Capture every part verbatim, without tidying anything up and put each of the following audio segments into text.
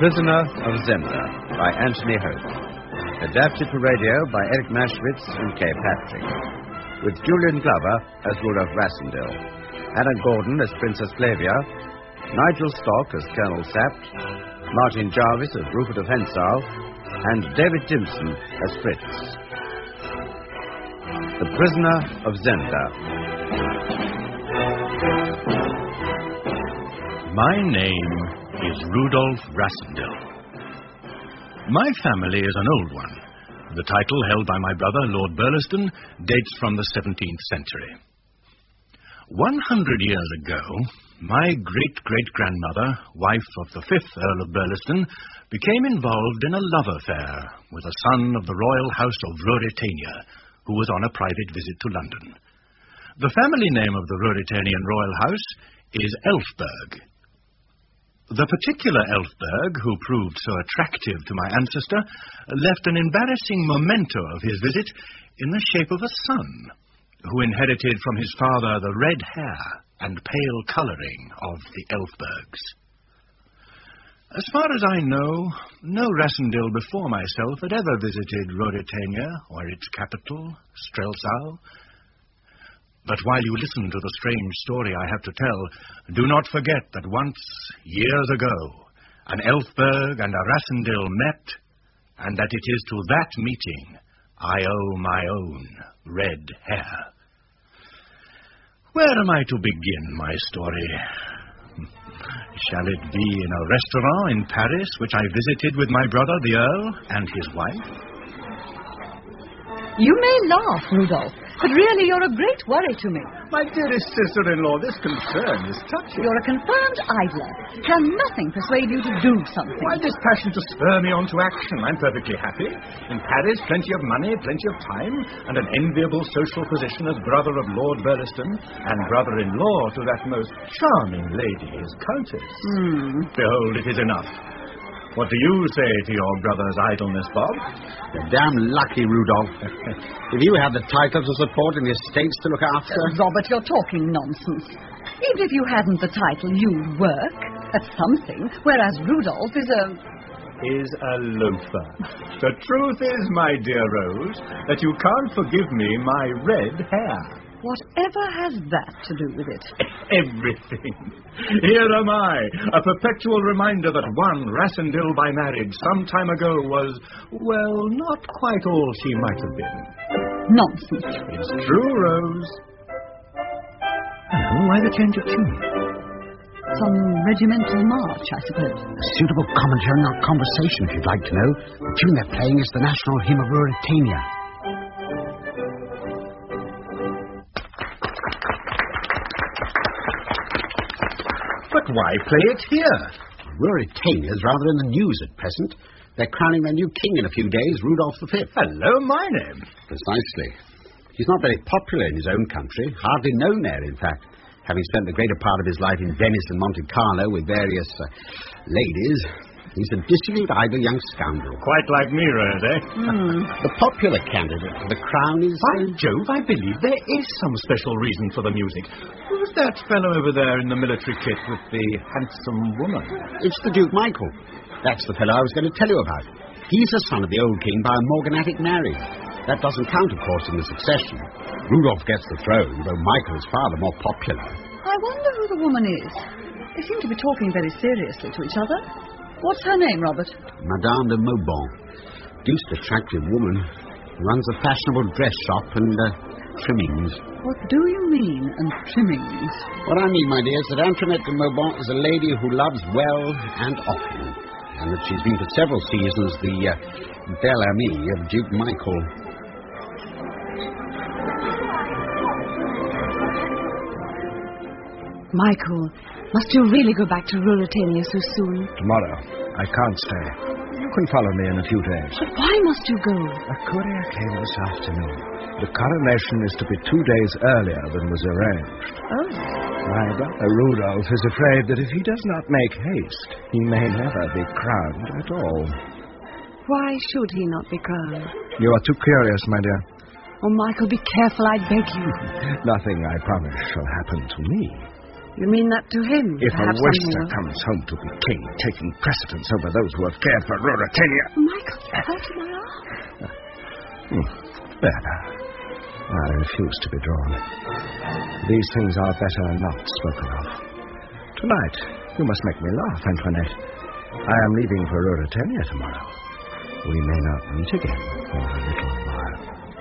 Prisoner of Zenda by Anthony Hope. Adapted for radio by Eric Maschwitz and Kay Patrick. With Julian Glover as Rudolph Rassendil, Anna Gordon as Princess Flavia, Nigel Stock as Colonel Sapt, Martin Jarvis as Rupert of Hensau, and David Timpson as Fritz. The Prisoner of Zenda. My name is Rudolph Rassendil. My family is an old one. The title held by my brother, Lord Burleston, dates from the seventeenth century. One hundred years ago, my great-great-grandmother, wife of the fifth Earl of Burleston, became involved in a love affair with a son of the royal house of Ruritania, who was on a private visit to London. The family name of the Ruritanian royal house is Elfberg. The particular Elfberg, who proved so attractive to my ancestor, left an embarrassing memento of his visit in the shape of a son, who inherited from his father the red hair and pale colouring of the Elfbergs. As far as I know, no Rassendil before myself had ever visited Ruritania or its capital, Strelsau. But while you listen to the strange story I have to tell, do not forget that once, years ago, an Elfberg and a Rassendil met, and that it is to that meeting I owe my own red hair. Where am I to begin my story? Shall it be in a restaurant in Paris, which I visited with my brother, the Earl, and his wife? You may laugh, Rudolph, but really you're a great worry to me. My dearest sister-in-law, this concern is touching. You're a confirmed idler. Can nothing persuade you to do something? Why this passion to spur me on to action? I'm perfectly happy. In Paris, plenty of money, plenty of time, and an enviable social position as brother of Lord Burleston, and brother-in-law to that most charming lady, his countess. Hmm. Behold, it is enough. What do you say to your brother's idleness, Bob? You're damn lucky, Rudolph. If you have the title to support and the estates to look after... Uh, Robert, you're talking nonsense. Even if you hadn't the title, you'd work at something, whereas Rudolph is a... Is a loafer. The truth is, my dear Rose, that you can't forgive me my red hair. Whatever has that to do with it? Everything. Here am I, a perpetual reminder that one Rassendil by marriage some time ago was, well, not quite all she might have been. Nonsense. It's true, Rose. Oh, why the change of tune? Some regimental march, I suppose. A suitable commentary on our conversation, if you'd like to know. The tune they're playing is the National Hymn of Ruritania. But why play it here? Ruritania's rather in the news at present. They're crowning their new king in a few days, Rudolph the Fifth. Hello, my name. Precisely. He's not very popular in his own country, hardly known there, in fact, having spent the greater part of his life in Venice and Monte Carlo with various uh, ladies. He's a dissolute, idle young scoundrel. Quite like me, Rose, eh? Mm. The popular candidate for the crown is... By Jove, I believe there is some special reason for the music. Who's that fellow over there in the military kit with the handsome woman? It's the Duke Michael. That's the fellow I was going to tell you about. He's the son of the old king by a morganatic marriage. That doesn't count, of course, in the succession. Rudolph gets the throne, though Michael is far the more popular. I wonder who the woman is. They seem to be talking very seriously to each other. What's her name, Robert? Madame de Maubon. Deuced attractive woman. Runs a fashionable dress shop and uh, trimmings. What do you mean, and trimmings? What I mean, my dear, is that Antoinette de Maubon is a lady who loves well and often, and that she's been for several seasons the uh, belle amie of Duke Michael. Michael, must you really go back to Ruritania so soon? Tomorrow. I can't stay. You can follow me in a few days. But why must you go? A courier came this afternoon. The coronation is to be two days earlier than was arranged. Oh. My brother Rudolph is afraid that if he does not make haste, he may never be crowned at all. Why should he not be crowned? You are too curious, my dear. Oh, Michael, be careful, I beg you. Nothing, I promise, shall happen to me. You mean that to him? If a Perhaps waster something- comes home to be king, taking precedence over those who have cared for Ruritania... Michael, you hurt my arm. Hmm. There now. I refuse to be drawn. These things are better not spoken of. Tonight, you must make me laugh, Antoinette. I am leaving for Ruritania tomorrow. We may not meet again for a little while.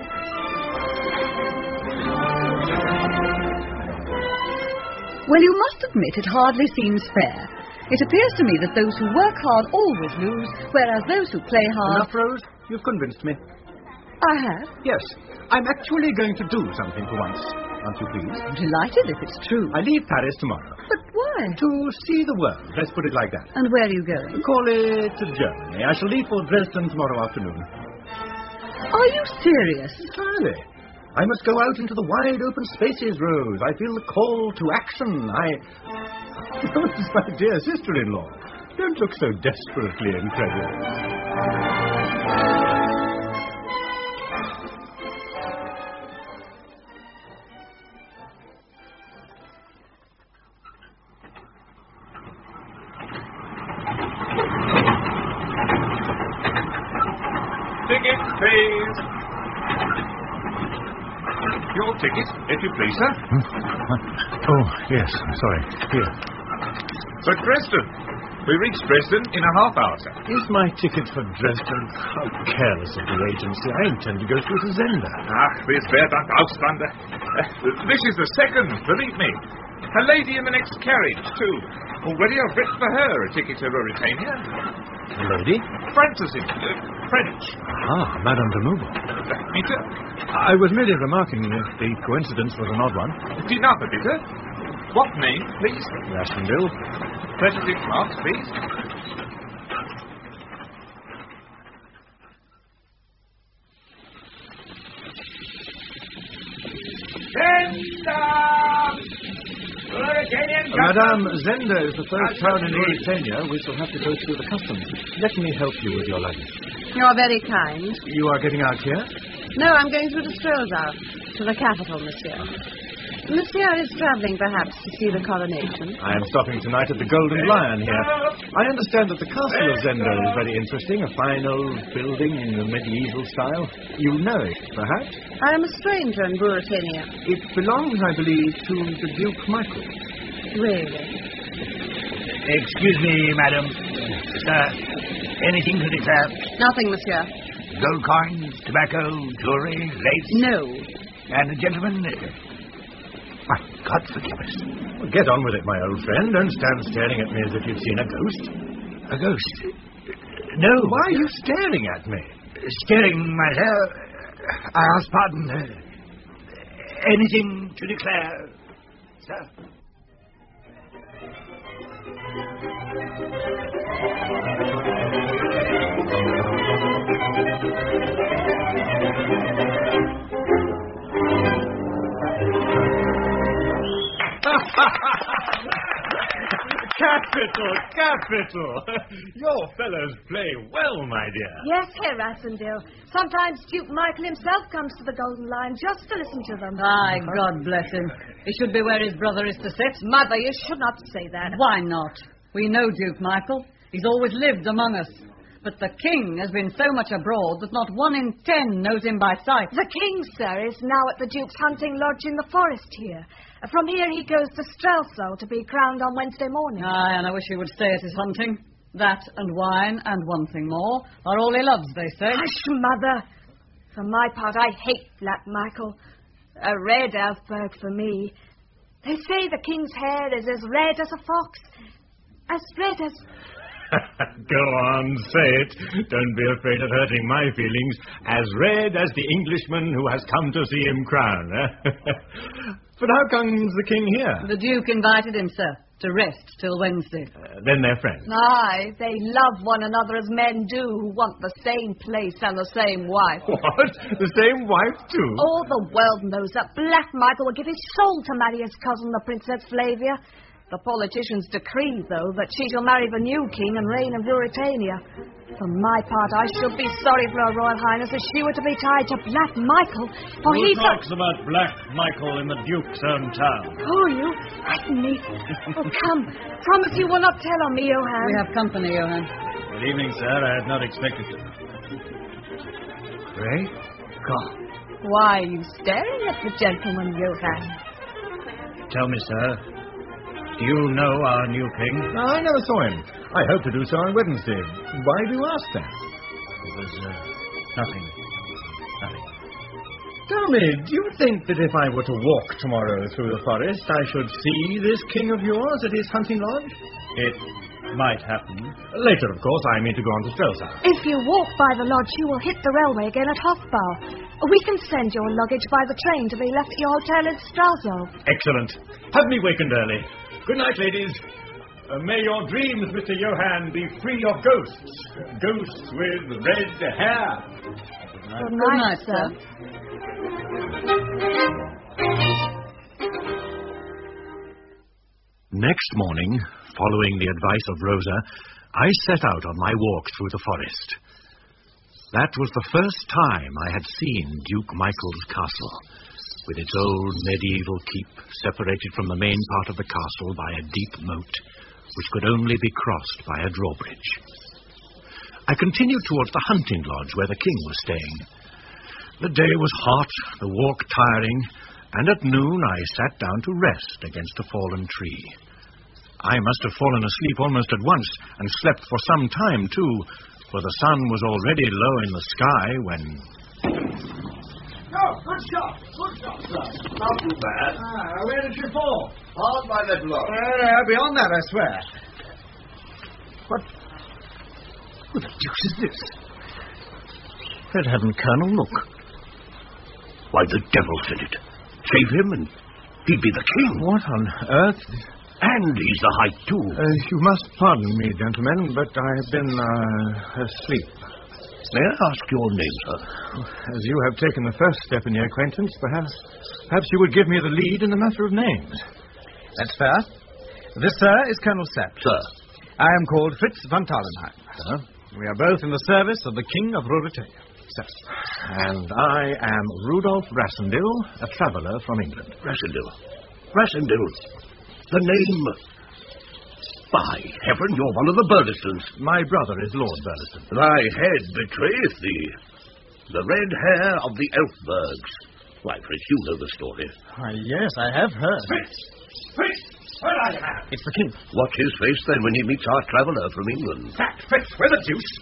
Well, you must admit it hardly seems fair. It appears to me that those who work hard always lose, whereas those who play hard... Enough, Rose. You've convinced me. I have. Yes. I'm actually going to do something for once. Aren't you pleased? I'm delighted if it's true. I leave Paris tomorrow. But why? To see the world. Let's put it like that. And where are you going? Call it Germany. I shall leave for Dresden tomorrow afternoon. Are you serious? Entirely. I must go out into the wide open spaces, Rose. I feel the call to action. I... Rose, my dear sister-in-law, don't look so desperately incredulous. Ticket, please. Your ticket, if you please, sir. Oh, yes, sorry. Here. For Dresden. We reach Dresden in a half hour, sir. Is my ticket for Dresden? How careless of the agency. I intend to go through to Zenda. Ach, this wäre dann Auswander. Uh, this is the second, believe me. A lady in the next carriage, too. Already I've written for her a ticket to Ruritania. A lady? Francis, uh, French. Ah, Madame de Mouveau. Uh, bitte? I was merely remarking if the coincidence was an odd one. Die Name, bitte? What name, please? Rassendyll. thirty-six marks, please. Madame, Zenda is the first town in Ruritania. We shall have to go through the customs. Let me help you with your luggage. You're very kind. You are getting out here? No, I'm going through the Strelzow, to the capital, monsieur. Monsieur is travelling, perhaps, to see the coronation. I am stopping tonight at the Golden Lion here. I understand that the castle of Zenda is very interesting, a fine old building in the medieval style. You know it, perhaps? I am a stranger in Ruritania. It belongs, I believe, to the Duke Michael. Really? Excuse me, madam. Sir, anything to declare? Nothing, monsieur. Gold coins, tobacco, jewelry, lace? No. And a gentleman... My God forgive us. Well, get on with it, my old friend. Don't stand staring at me as if you'd seen a ghost. A ghost? No. Why are you staring at me? Staring, myself. I ask pardon. Uh, anything to declare, sir? Capital, capital. Your fellows play well, my dear. Yes, Herr Rassendyll. Sometimes Duke Michael himself comes to the Golden Lion just to listen to them. Aye, God bless him. He should be where his brother is to sit. Mother, you should not say that. Why not? We know Duke Michael. He's always lived among us. But the king has been so much abroad that not one in ten knows him by sight. The king, sir, is now at the Duke's hunting lodge in the forest here. From here he goes to Strelzow to be crowned on Wednesday morning. Aye, and I wish he would stay at his hunting. That and wine and one thing more are all he loves, they say. Hush, Mother. For my part, I hate Black Michael. A red Elfberg for me. They say the king's hair is as red as a fox. As red as... Go on, say it. Don't be afraid of hurting my feelings. As red as the Englishman who has come to see him crown. Eh? But how comes the king here? The Duke invited him, sir, to rest till Wednesday. Uh, then they're friends. Aye, they love one another as men do who want the same place and the same wife. What? The same wife, too? All the world knows that Black Michael will give his soul to marry his cousin, the Princess Flavia. The politicians decree, though, that she shall marry the new king and reign in Ruritania. For my part, I should be sorry for her Royal Highness if she were to be tied to Black Michael, for Who he's talks about Black Michael in the Duke's own town? Who are you? Frighten me. Oh, come. Promise you will not tell on me, Johann. We have company, Johann. Good evening, sir. I had not expected you. Great God. Why are you staring at the gentleman, Johann? Tell me, sir, do you know our new king? No, I never saw him. I hope to do so on Wednesday. Why do you ask that? It was uh, nothing. Nothing. Tell me, do you think that if I were to walk tomorrow through the forest, I should see this king of yours at his hunting lodge? It might happen. Later, of course, I mean to go on to Strelsau. If you walk by the lodge, you will hit the railway again at Hofbau. We can send your luggage by the train to be left at your hotel in Strelsau. Excellent. Have me wakened early. Good night, ladies. Uh, may your dreams, Mister Johann, be free of ghosts. Ghosts with red hair. Good night, Good night sir. Next morning, following the advice of Rosa, I set out on my walk through the forest. That was the first time I had seen Duke Michael's castle, with its old medieval keep separated from the main part of the castle by a deep moat, which could only be crossed by a drawbridge. I continued towards the hunting lodge where the king was staying. The day was hot, the walk tiring, and at noon I sat down to rest against a fallen tree. I must have fallen asleep almost at once, and slept for some time, too, for the sun was already low in the sky when... Oh, good shot, good shot, sir. Not too bad. Ah, where did you fall? Hard by that block. Uh, beyond that, I swear. What? Who the deuce is this? Red Heaven, Colonel, look. Why, the devil said it. Save him and he'd be the king. What on earth? And he's the height, too. Uh, you must pardon me, gentlemen, but I have been uh, asleep. May I ask your name, sir? As you have taken the first step in the acquaintance, perhaps perhaps you would give me the lead in the matter of names. That's fair. This, sir, is Colonel Sepp. Sir. I am called Fritz von Tarlenheim. Sir? We are both in the service of the King of Ruritania. Sir. And I am Rudolf Rassendyll, a traveller from England. Rassendyll. Rassendyll. The name... By heaven, you're one of the Burlestons. My brother is Lord Burleston. Thy head betrayeth thee. The red hair of the Elfbergs. Why, Fritz, you know the story. Why, yes, I have heard. Fritz! Fritz! Where are you at? It's the king. Watch his face, then, when he meets our traveller from England. That, Fritz, where the deuce?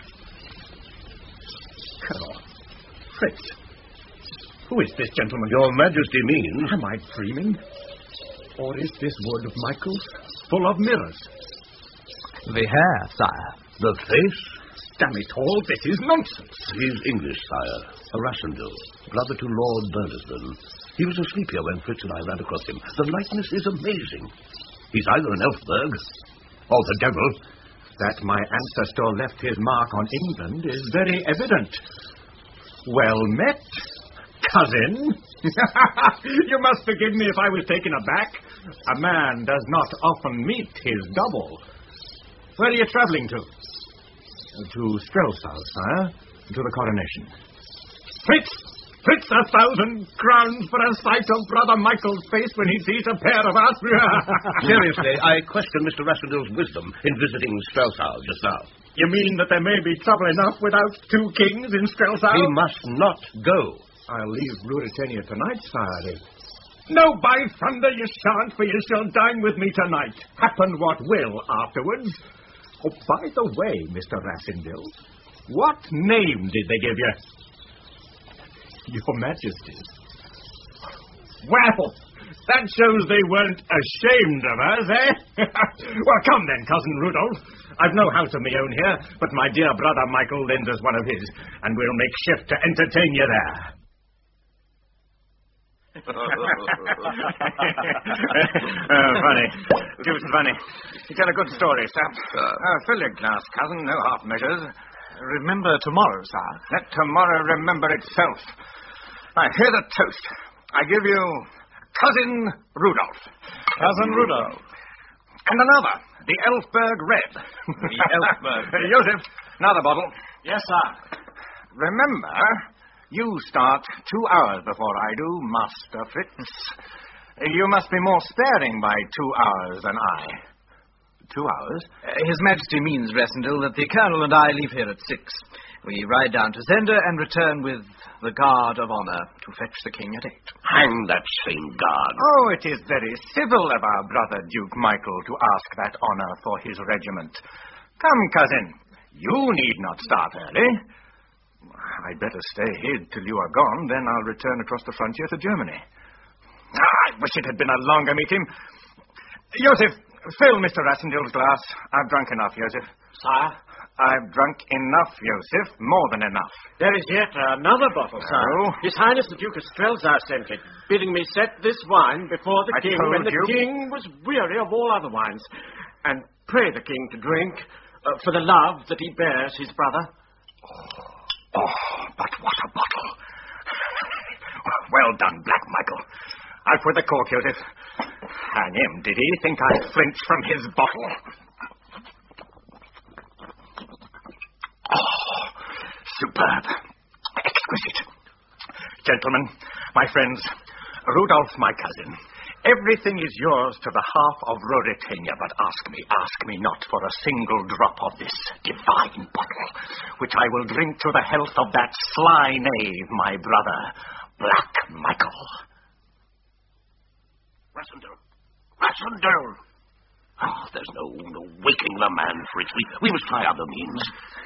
Colonel. Fritz. Who is this gentleman? Your Majesty means... Am I dreaming? Or is this wood of Michael's full of mirrors? The hair, sire. The face? Damn it all, this is nonsense. He's English, sire. A Rassendyll, brother to Lord Burleston. He was asleep here when Fritz and I ran across him. The likeness is amazing. He's either an Elfberg or the devil. That my ancestor left his mark on England is very evident. Well met, cousin. You must forgive me if I was taken aback. A man does not often meet his double. Where are you travelling to? To Strelsau, sire. To the coronation. Fritz! Fritz, a thousand crowns for a sight of Brother Michael's face when he sees a pair of us. Seriously, I question Mister Rassendyll's wisdom in visiting Strelsau just now. You mean that there may be trouble enough without two kings in Strelsau? He must not go. I'll leave Ruritania tonight, sire. No, by thunder, you shan't, for you shall dine with me tonight, happen what will afterwards. Oh, by the way, Mister Rassendyll, what name did they give you? Your Majesty. Well, that shows they weren't ashamed of us, eh? Well, come then, Cousin Rudolph. I've no house of my own here, but my dear brother Michael lends us one of his, and we'll make shift to entertain you there. Oh, funny. Deuced funny. You tell a good story, sir. Uh, oh, fill your glass, cousin. No half measures. Remember tomorrow, sir. Let tomorrow remember itself. I hear the toast. I give you Cousin Rudolph. Cousin Rudolph. And another, the Elfberg Red. The Elfberg Red. Joseph, another bottle. Yes, sir. Remember, you start two hours before I do, Master Fritz. You must be more sparing by two hours than I. Two hours? Uh, His Majesty means, Rassendil, that the Colonel and I leave here at six. We ride down to Zenda and return with the guard of honor to fetch the king at eight. Hang that same guard. Oh, it is very civil of our brother Duke Michael to ask that honor for his regiment. Come, cousin, you need not start early. I'd better stay here till you are gone, then I'll return across the frontier to Germany. Ah, I wish it had been a longer meeting. Joseph, fill Mister Rassendil's glass. I've drunk enough, Joseph. Sire? I've drunk enough, Joseph. More than enough. There is yet another bottle, sire. Oh? His Highness the Duke of Strelzau sent it, bidding me set this wine before the I king told when the you. king was weary of all other wines, and pray the king to drink uh, for the love that he bears his brother. Oh, oh, but what a bottle. Well done, Black Michael. Out with the cork, Joseph. Hang him, did he think I'd flinch from his bottle? Oh, superb. Exquisite. Gentlemen, my friends, Rudolph, my cousin, everything is yours to the half of Ruritania, but ask me, ask me not for a single drop of this divine bottle, which I will drink to the health of that sly knave, my brother, Black Michael. Rassendil! Rassendil! Oh, there's no, no waking the man, Fritz. We, we must try other means.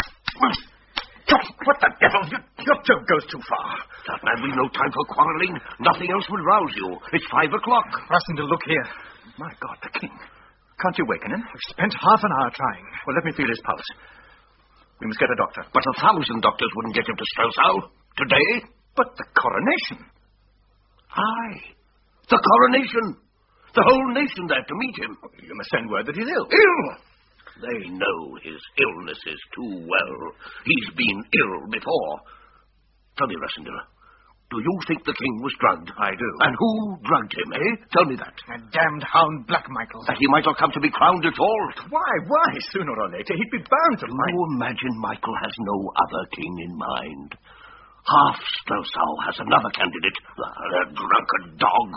What the devil? You, your joke goes too far. That man, we've no time for quarreling. Nothing else will rouse you. It's five o'clock. Rassendil, look here. My God, the king. Can't you waken him? We've spent half an hour trying. Well, let me feel his pulse. We must get a doctor. But a thousand doctors wouldn't get him to Strelzau. Today? But the coronation. Aye. The coronation. The whole nation there to meet him. You must send word that he's ill. Ill? They know his illnesses too well. He's been ill before. Tell me, Rassendil, do you think the king was drugged? I do. And who drugged him, eh? Tell me that. That damned hound Black Michael. That he might not come to be crowned at all. Why, why? Sooner or later, he'd be bound to Do find... you imagine Michael has no other king in mind? Half Strelzau has another candidate, a drunken dog.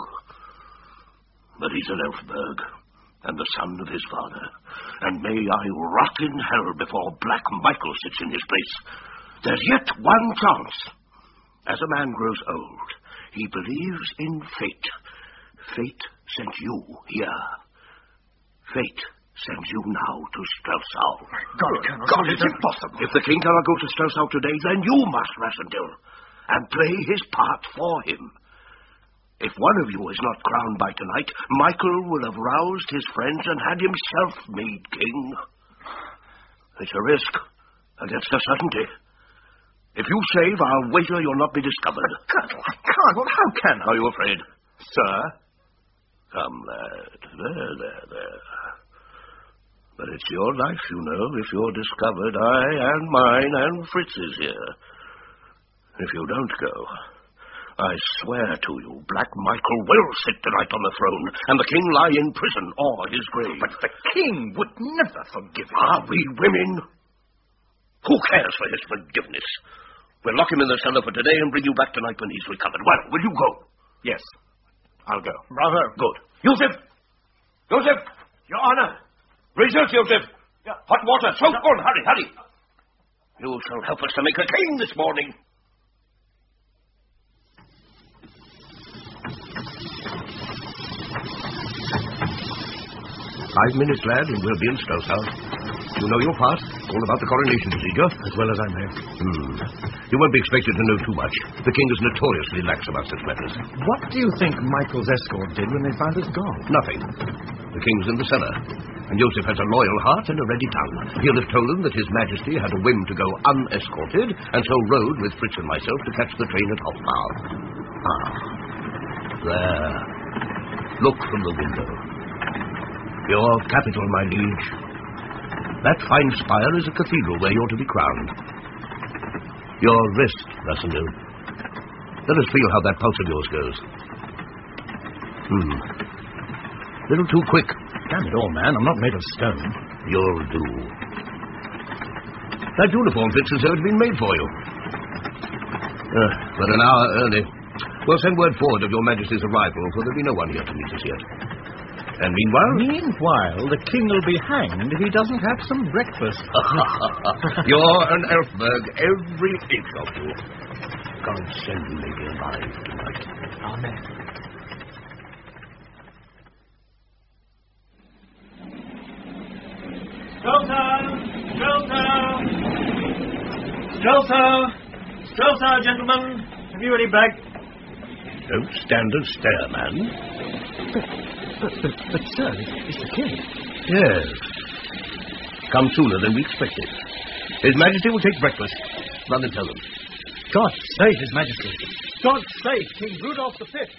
But he's an Elfberg, and the son of his father. And may I rot in hell before Black Michael sits in his place. There's yet one chance. As a man grows old, he believes in fate. Fate sent you here. Fate sends you now to Strelzau. God, Colonel, God, it's impossible. If the king cannot go to Strelzau today, then you must, Rassendil, and play his part for him. If one of you is not crowned by tonight, Michael will have roused his friends and had himself made king. It's a risk against a certainty. If you save, I'll wager you'll not be discovered. Colonel, I can't. Well, how can I? Are you afraid? Sir? Come, lad. There, there, there. But it's your life, you know. If you're discovered, I and mine and Fritz's here. If you don't go, I swear to you, Black Michael will sit tonight on the throne, and the king lie in prison or his grave. But the king would never forgive him. Are we women? Who cares for his forgiveness? We'll lock him in the cellar for today and bring you back tonight when he's recovered. Well, will you go? Yes, I'll go. Bravo. Good. Joseph! Joseph! Your Honor! Research, Joseph! Yeah. Hot water, soap, go on, hurry, hurry! You shall help us to make a king this morning. Five minutes, lad, and we'll be in Strelzau. You know your part, all about the coronation procedure. As well as I may. Hmm. You won't be expected to know too much. The king is notoriously lax about such matters. What do you think Michael's escort did when they found us gone? Nothing. The king's in the cellar, and Joseph has a loyal heart and a ready tongue. He'll have told them that His Majesty had a whim to go unescorted, and so rode with Fritz and myself to catch the train at Hofbau. Ah. There. Look from the window. Your capital, my liege. That fine spire is a cathedral where you're to be crowned. Your wrist, Rassendil. Let us feel how that pulse of yours goes. Hmm. Little too quick. Damn it all, man, I'm not made of stone. You'll do. That uniform fits as though it had been made for you. Uh, but an hour early. Well, send word forward of your Majesty's arrival, for there'll be no one here to meet us yet. And meanwhile... Meanwhile, the king will be hanged if he doesn't have some breakfast. You're an Elfberg, every inch of you. God send you may be alive tonight. Amen. Streltsau! Streltsau! Streltsau! Streltsau, gentlemen! Have you any bag? Don't stand and stare, man. But, but, but, sir, it's the king. Yes. Come sooner than we expected. His Majesty will take breakfast. Run and tell them. God save His Majesty. God save King Rudolph the Fifth.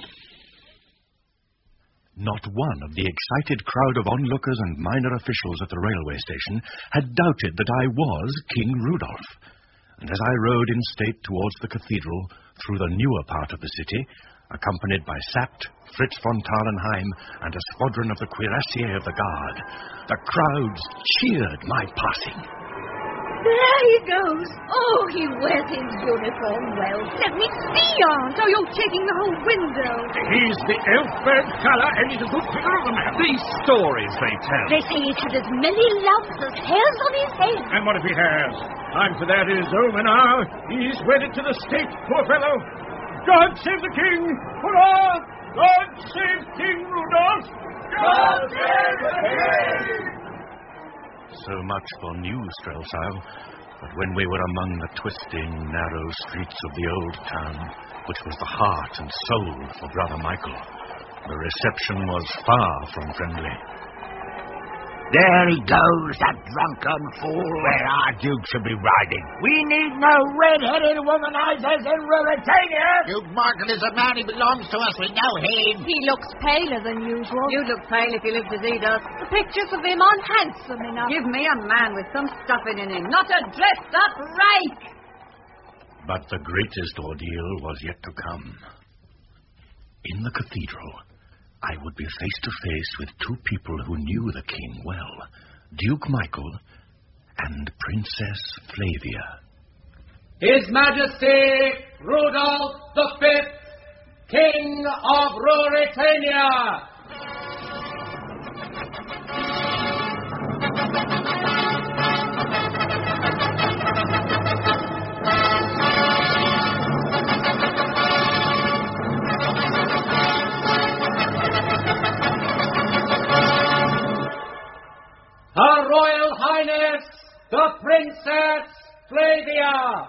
Not one of the excited crowd of onlookers and minor officials at the railway station had doubted that I was King Rudolph. And as I rode in state towards the cathedral through the newer part of the city, accompanied by Sapt, Fritz von Tarlenheim, and a squadron of the cuirassiers of the Guard, the crowds cheered my passing. There he goes. Oh, he wears his uniform well. Let me see, Aunt. Oh, you're taking the whole window. He's the Elfberg colour, and he's a good figure of a man. These stories they tell. They say he's had as many lumps as hairs on his head. And what if he has? Time for that is over now. He's wedded to the stake, poor fellow. God save the king! Hurrah! God save King Rudolph! God save the king! So much for New Streltsau, but when we were among the twisting, narrow streets of the old town, which was the heart and soul for Brother Michael, the reception was far from friendly. There he goes, that drunken fool. Where our Duke should be riding. We need no red-headed womanizers in Ruritania. Duke Michael is a man. He belongs to us. We know him. He looks paler than usual. You'd look pale if you lived as he does. The pictures of him aren't handsome enough. Give me a man with some stuffing in him, not a dressed-up rake. But the greatest ordeal was yet to come. In the cathedral, I would be face to face with two people who knew the king well, Duke Michael and Princess Flavia. His Majesty Rudolph the Fifth, King of Ruritania. Her Royal Highness, the Princess Flavia.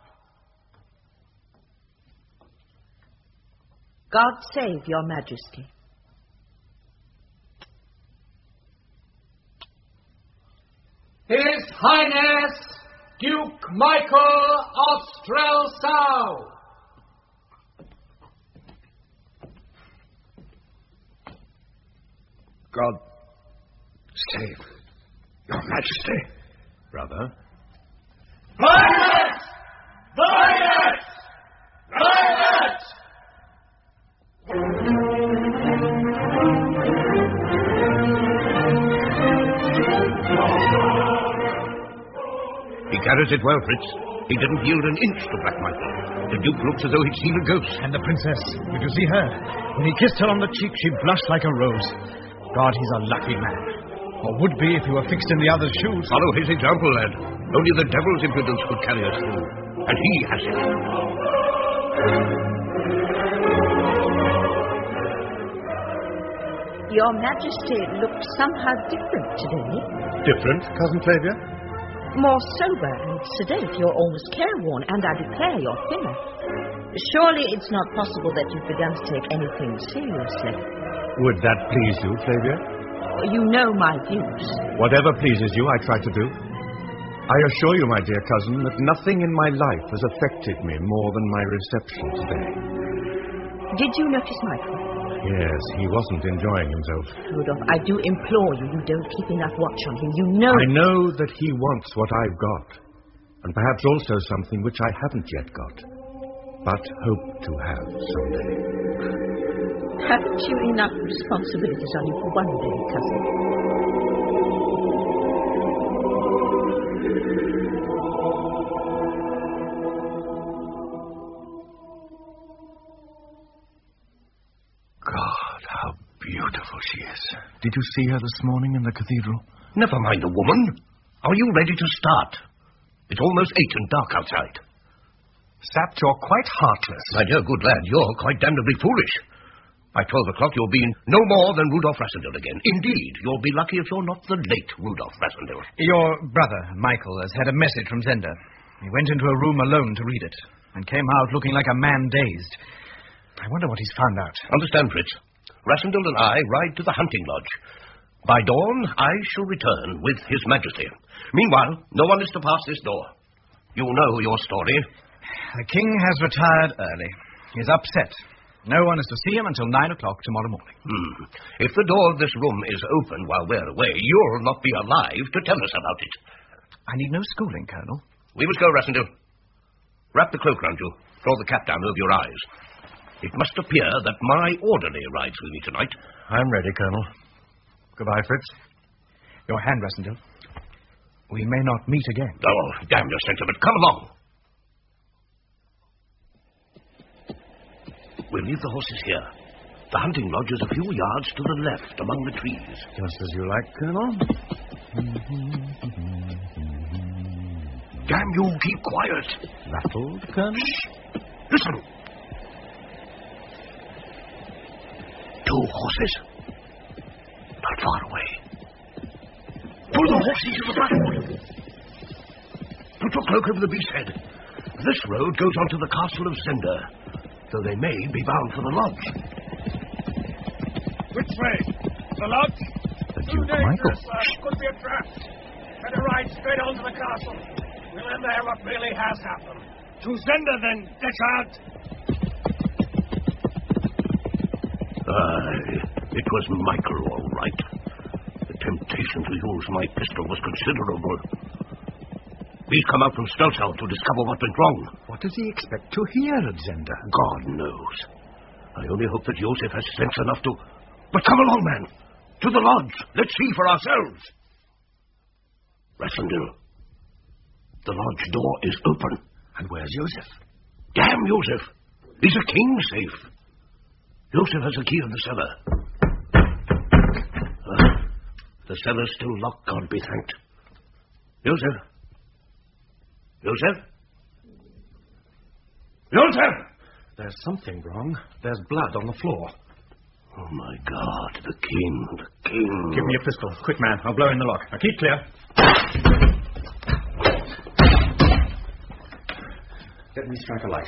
God save your Majesty. His Highness, Duke Michael of Streltsau. God save your Majesty. Brother? Violet! Violet! Violet! He carries it well, Fritz. He didn't yield an inch to Black Michael. The Duke looks as though he'd seen a ghost. And the princess, did you see her? When he kissed her on the cheek, she blushed like a rose. God, he's a lucky man. Or would be if he were fixed in the other's shoes. Follow his example, lad. Only the devil's impudence could carry us through. And he has it. Your Majesty looked somehow different today. Different, Cousin Flavia? More sober and sedate. You're almost careworn, and I declare you're thinner. Surely it's not possible that you've begun to take anything seriously. Would that please you, Flavia? You know my views. Whatever pleases you, I try to do. I assure you, my dear cousin, that nothing in my life has affected me more than my reception today. Did you notice Michael? Yes, he wasn't enjoying himself. Rudolph, I do implore you, you don't keep enough watch on him. You know... I know that he wants what I've got, and perhaps also something which I haven't yet got, but hope to have someday. Haven't you enough responsibilities on you for one day, cousin? God, how beautiful she is. Did you see her this morning in the cathedral? Never mind the woman. Are you ready to start? It's almost eight and dark outside. Sapt, you're quite heartless. My dear good lad, you're quite damnably foolish. By twelve o'clock you'll be no more than Rudolf Rassendyll again. Indeed, you'll be lucky if you're not the late Rudolf Rassendyll. Your brother, Michael, has had a message from Zenda. He went into a room alone to read it, and came out looking like a man dazed. I wonder what he's found out. Understand, Fritz. Rassendyll and I ride to the hunting lodge. By dawn, I shall return with His Majesty. Meanwhile, no one is to pass this door. You know your story. The king has retired early. He's upset. No one is to see him until nine o'clock tomorrow morning. Hmm. If the door of this room is open while we're away, you'll not be alive to tell us about it. I need no schooling, Colonel. We must go, Rassendyll. Wrap the cloak round you. Draw the cap down over your eyes. It must appear that my orderly rides with me tonight. I'm ready, Colonel. Goodbye, Fritz. Your hand, Rassendyll. We may not meet again. Oh, damn your sentiment. Come along. We'll leave the horses here. The hunting lodge is a few yards to the left, among the trees. Just as you like, Colonel. Damn you, keep quiet. Rattled, Colonel? Shh. Listen. Two horses. Not far away. Pull the horses to the backwood. Put your cloak over the beast's head. This road goes on to the castle of Zenda, though they may be bound for the lodge. Which way? The lodge? The Duke Michael. Uh, could be a trap. Better ride straight on to the castle. We'll learn there what really has happened. To Zenda, then, Deschard. Aye, it was Michael, all right. The temptation to use my pistol was considerable. We've come out from Strelsau to discover what went wrong. What does he expect to hear at Zenda? God knows. I only hope that Joseph has sense enough to... But come along, man. To the lodge. Let's see for ourselves. Rassendyll. The lodge door is open. And where's Joseph? Damn Joseph. He's a king safe. Joseph has the key of the cellar. Uh, the cellar's still locked, God be thanked. Joseph. Joseph? Joseph! There's something wrong. There's blood on the floor. Oh, my God. The king. The king. Give me a pistol. Quick, man. I'll blow in the lock. Now, keep clear. Let me strike a light.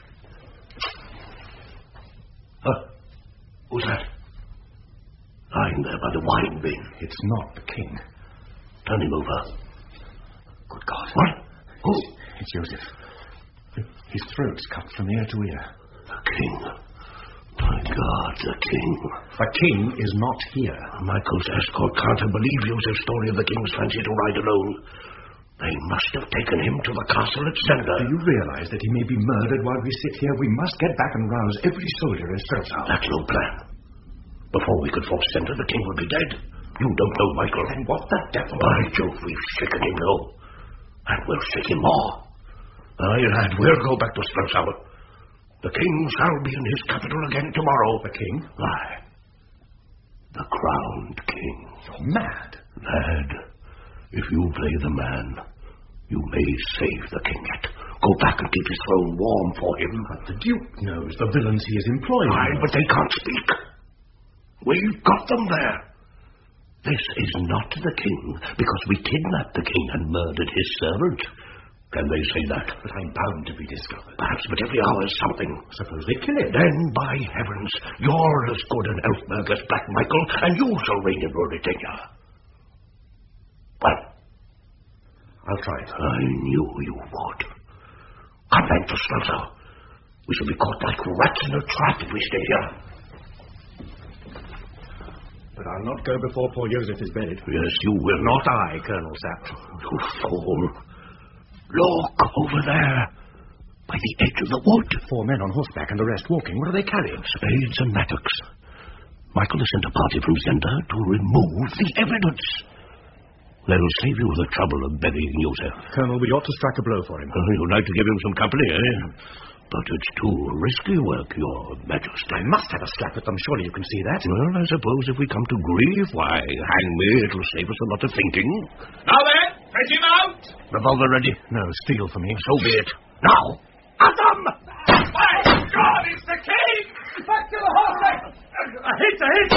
Huh? Who's that? Lying there by the wine bin. It's not the king. Turn him over. Good God. What? Who? It's Joseph. His throat's cut from ear to ear. The king. My God, the king. The king is not here. Michael's escort can't believe Joseph's story of the king's fancy to ride alone. They must have taken him to the castle at Zenda. Do you realize that he may be murdered while we sit here? We must get back and rouse every soldier in Strelsau. That's no plan. Before we could force Zenda, the king would be dead. You don't know Michael. And what the devil? By Jove, we've shaken him low. And we'll shake him more. Aye, lad, we'll go back to Strelsau. The king shall be in his capital again tomorrow. The king? Aye. The crowned king. You're mad. Lad, if you play the man, you may save the king yet. Go back and keep his throne warm for him. But the Duke knows the villains he is employing. Aye, but they can't speak. We've got them there. This is not the king, because we kidnapped the king and murdered his servant. Can they say that? But I'm bound to be discovered. Perhaps, but every hour is something. Suppose they kill him. Then, by heavens, you're as good an Elfberg as Black Michael, and you shall reign in Ruritania. Well, I'll try it. I knew you would. Come then to Strelsau. We shall be caught like rats in a trap if we stay here. But I'll not go before poor Joseph is bedded. Yes, you will. Not I, Colonel Sapt. You fool. Look over there. By the edge of the wood. Four men on horseback and the rest walking. What are they carrying? Spades and mattocks. Michael has sent a party from Zenda to remove the evidence. They'll save you the trouble of burying yourself. Colonel, we ought to strike a blow for him. Uh, you'd like to give him some company, eh? But it's too risky work, Your Majesty. I must have a slap at them. Surely you can see that. Well, I suppose if we come to grief, why, hang me, it'll save us a lot of thinking. Now then, fetch him out! Revolver ready? No, steel for me. So be it. Now! At them! My God, it's the king! Back to the horse! A hit, a hit!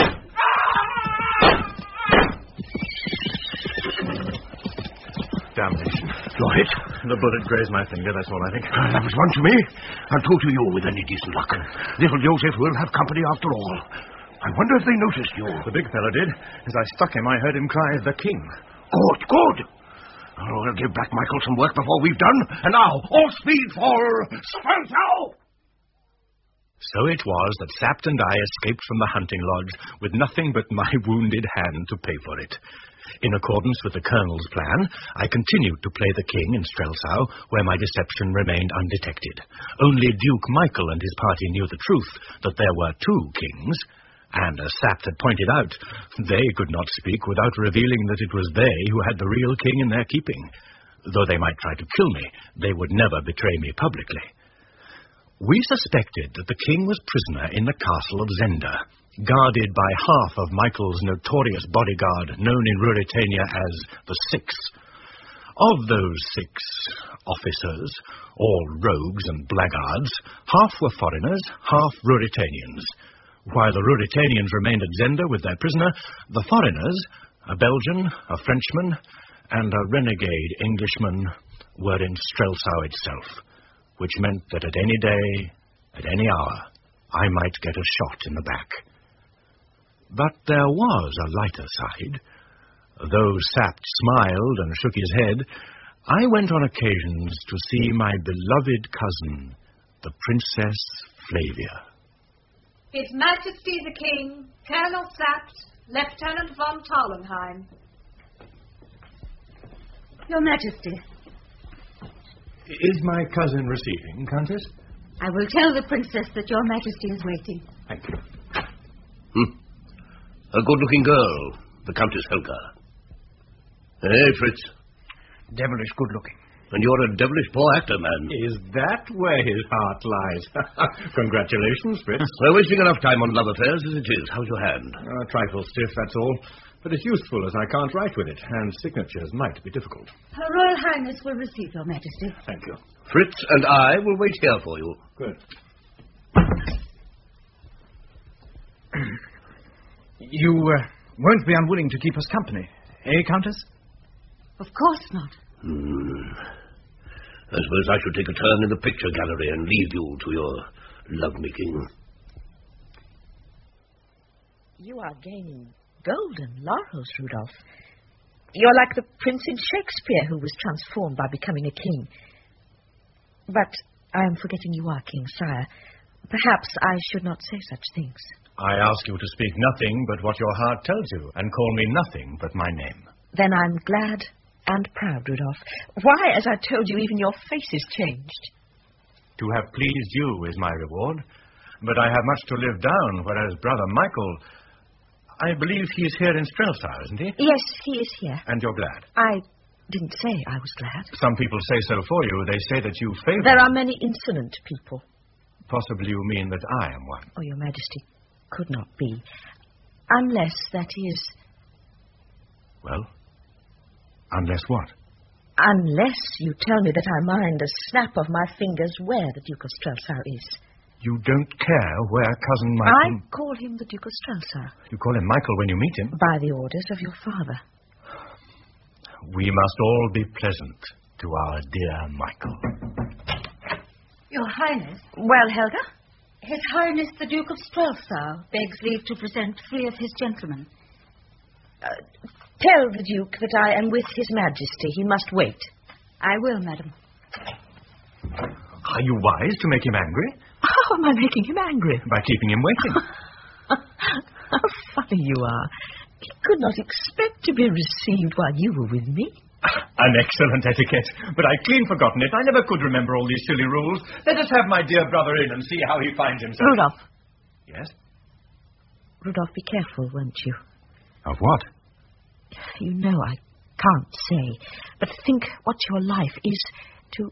Damnation. You're hit? The bullet grazed my finger, that's all I think. Uh, that was one to me, and two to you with any decent luck. Little Joseph will have company after all. I wonder if they noticed you. The big fellow did. As I stuck him, I heard him cry, "The king." Good, good. Oh, we'll give Black Michael some work before we've done. And now, all speed for Strelsau! So it was that Sapt and I escaped from the hunting lodge with nothing but my wounded hand to pay for it. In accordance with the colonel's plan, I continued to play the king in Strelsau, where my deception remained undetected. Only Duke Michael and his party knew the truth, that there were two kings, and as Sapt had pointed out, they could not speak without revealing that it was they who had the real king in their keeping. Though they might try to kill me, they would never betray me publicly. We suspected that the king was prisoner in the castle of Zenda, guarded by half of Michael's notorious bodyguard, known in Ruritania as the Six. Of those six officers, all rogues and blackguards, half were foreigners, half Ruritanians. While the Ruritanians remained at Zenda with their prisoner, the foreigners, a Belgian, a Frenchman, and a renegade Englishman, were in Strelsau itself, which meant that at any day, at any hour, I might get a shot in the back. But there was a lighter side. Though Sapt smiled and shook his head, I went on occasions to see my beloved cousin, the Princess Flavia. His Majesty the King, Colonel Sapt, Lieutenant von Tallenheim. Your Majesty. Is my cousin receiving, Countess? I will tell the Princess that Your Majesty is waiting. Thank you. Hmm. A good-looking girl, the Countess Helga. Hey, Fritz. Devilish good-looking. And you're a devilish poor actor, man. Is that where his heart lies? Congratulations, Fritz. We're wasting enough time on love affairs as it is. How's your hand? Uh, a trifle stiff, that's all. But it's useful, as I can't write with it, and signatures might be difficult. Her Royal Highness will receive Your Majesty. Thank you. Fritz and I will wait here for you. Good. You uh, won't be unwilling to keep us company, eh, Countess? Of course not. Hmm. I suppose I should take a turn in the picture gallery and leave you to your lovemaking. You are gaining golden laurels, Rudolph. You're like the prince in Shakespeare who was transformed by becoming a king. But I am forgetting you are king, sire. Perhaps I should not say such things. I ask you to speak nothing but what your heart tells you, and call me nothing but my name. Then I'm glad and proud, Rudolph. Why, as I told you, even your face is changed. To have pleased you is my reward, but I have much to live down, whereas brother Michael, I believe he's here in Strelsau, isn't he? Yes, he is here. And you're glad? I didn't say I was glad. Some people say so for you. They say that you favor... There are many insolent people. Possibly you mean that I am one. Oh, Your Majesty, could not be. Unless, that is... Well, unless what? Unless you tell me that I mind a snap of my fingers where the Duke of Strelsau is. You don't care where cousin Michael... I call him the Duke of Strelsau. You call him Michael when you meet him? By the orders of your father. We must all be pleasant to our dear Michael. Your Highness. Well, Helga? His Highness the Duke of Strelsau begs leave to present three of his gentlemen. Uh, tell the Duke that I am with His Majesty. He must wait. I will, madam. Are you wise to make him angry? How am I making him angry? By keeping him waiting. How funny you are. He could not expect to be received while you were with me. I An excellent etiquette, but I'd clean forgotten it. I never could remember all these silly rules. Let us have my dear brother in and see how he finds himself. Rudolph. Yes? Rudolph, be careful, won't you? Of what? You know I can't say, but think what your life is to...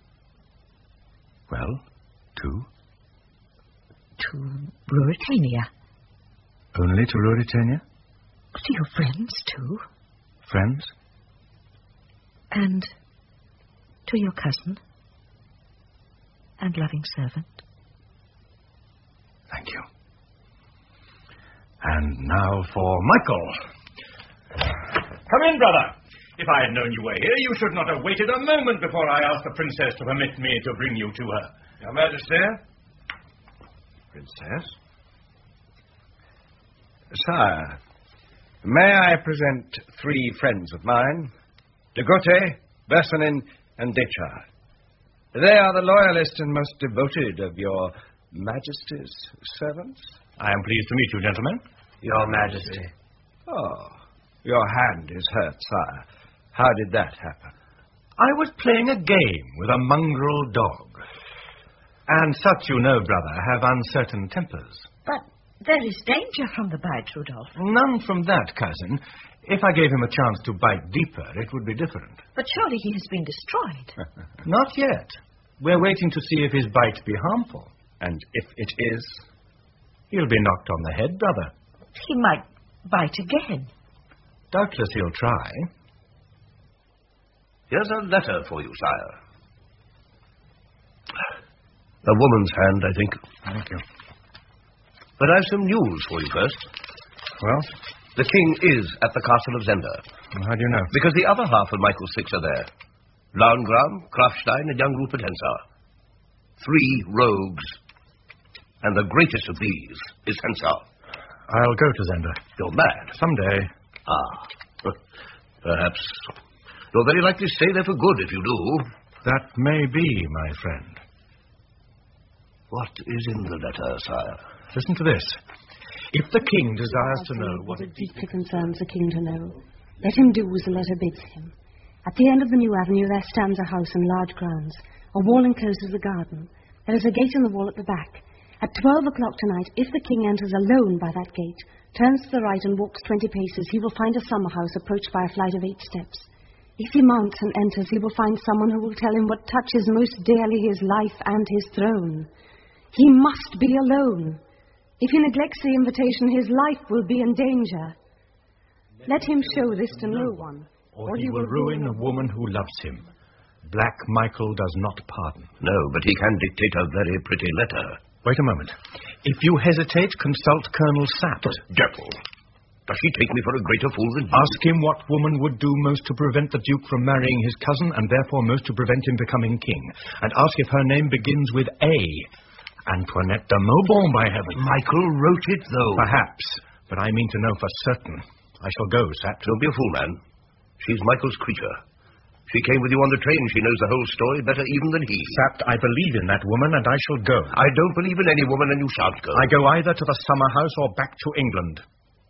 Well, to? To Ruritania. Only to Ruritania? To your friends, too. Friends? And to your cousin and loving servant. Thank you. And now for Michael. Come in, brother. If I had known you were here, you should not have waited a moment before I asked the princess to permit me to bring you to her. Your Majesty? Princess? Sire, may I present three friends of mine? De Gote, Bersanin, and Dechard. They are the loyalest and most devoted of your Majesty's servants. I am pleased to meet you, gentlemen. Your Majesty. Oh, your hand is hurt, sire. How did that happen? I was playing a game with a mongrel dog. And such, you know, brother, have uncertain tempers. But there is danger from the bite, Rudolph. None from that, cousin. If I gave him a chance to bite deeper, it would be different. But surely he has been destroyed. Not yet. We're waiting to see if his bite be harmful. And if it is? He'll be knocked on the head, brother. He might bite again. Doubtless he'll try. Here's a letter for you, sire. A woman's hand, I think. Thank you. But I've some news for you first. Well? The king is at the castle of Zenda. How do you know? Because the other half of Michael's six are there. Laungram, Krafstein, and young Rupert Hensar. Three rogues. And the greatest of these is Hensar. I'll go to Zenda. You're mad. Someday. Ah. Perhaps. You'll very likely stay there for good if you do. That may be, my friend. What is in the letter, sire? Listen to this. If the king desires to know what it deeply concerns the king to know, let him do as the letter bids him. At the end of the new avenue there stands a house and large grounds. A wall encloses the garden. There is a gate in the wall at the back. At twelve o'clock tonight, if the king enters alone by that gate, turns to the right and walks twenty paces, he will find a summer house approached by a flight of eight steps. If he mounts and enters, he will find someone who will tell him what touches most dearly his life and his throne. He must be alone. If he neglects the invitation, his life will be in danger. Let him show this to no one, or he will ruin a woman who loves him. Black Michael does not pardon. No, but he can dictate a very pretty letter. Wait a moment. If you hesitate, consult Colonel Sapt. Devil. Does he take me for a greater fool than you? Ask him what woman would do most to prevent the Duke from marrying his cousin, and therefore most to prevent him becoming king. And ask if her name begins with A. Antoinette de Maubon, by heaven. Michael wrote it, though. Perhaps, but I mean to know for certain. I shall go, Sapt. Don't be a fool, man. She's Michael's creature. She came with you on the train. She knows the whole story better even than he. Sapt, I believe in that woman, and I shall go. I don't believe in any woman, and you shan't go. I go either to the summer house or back to England.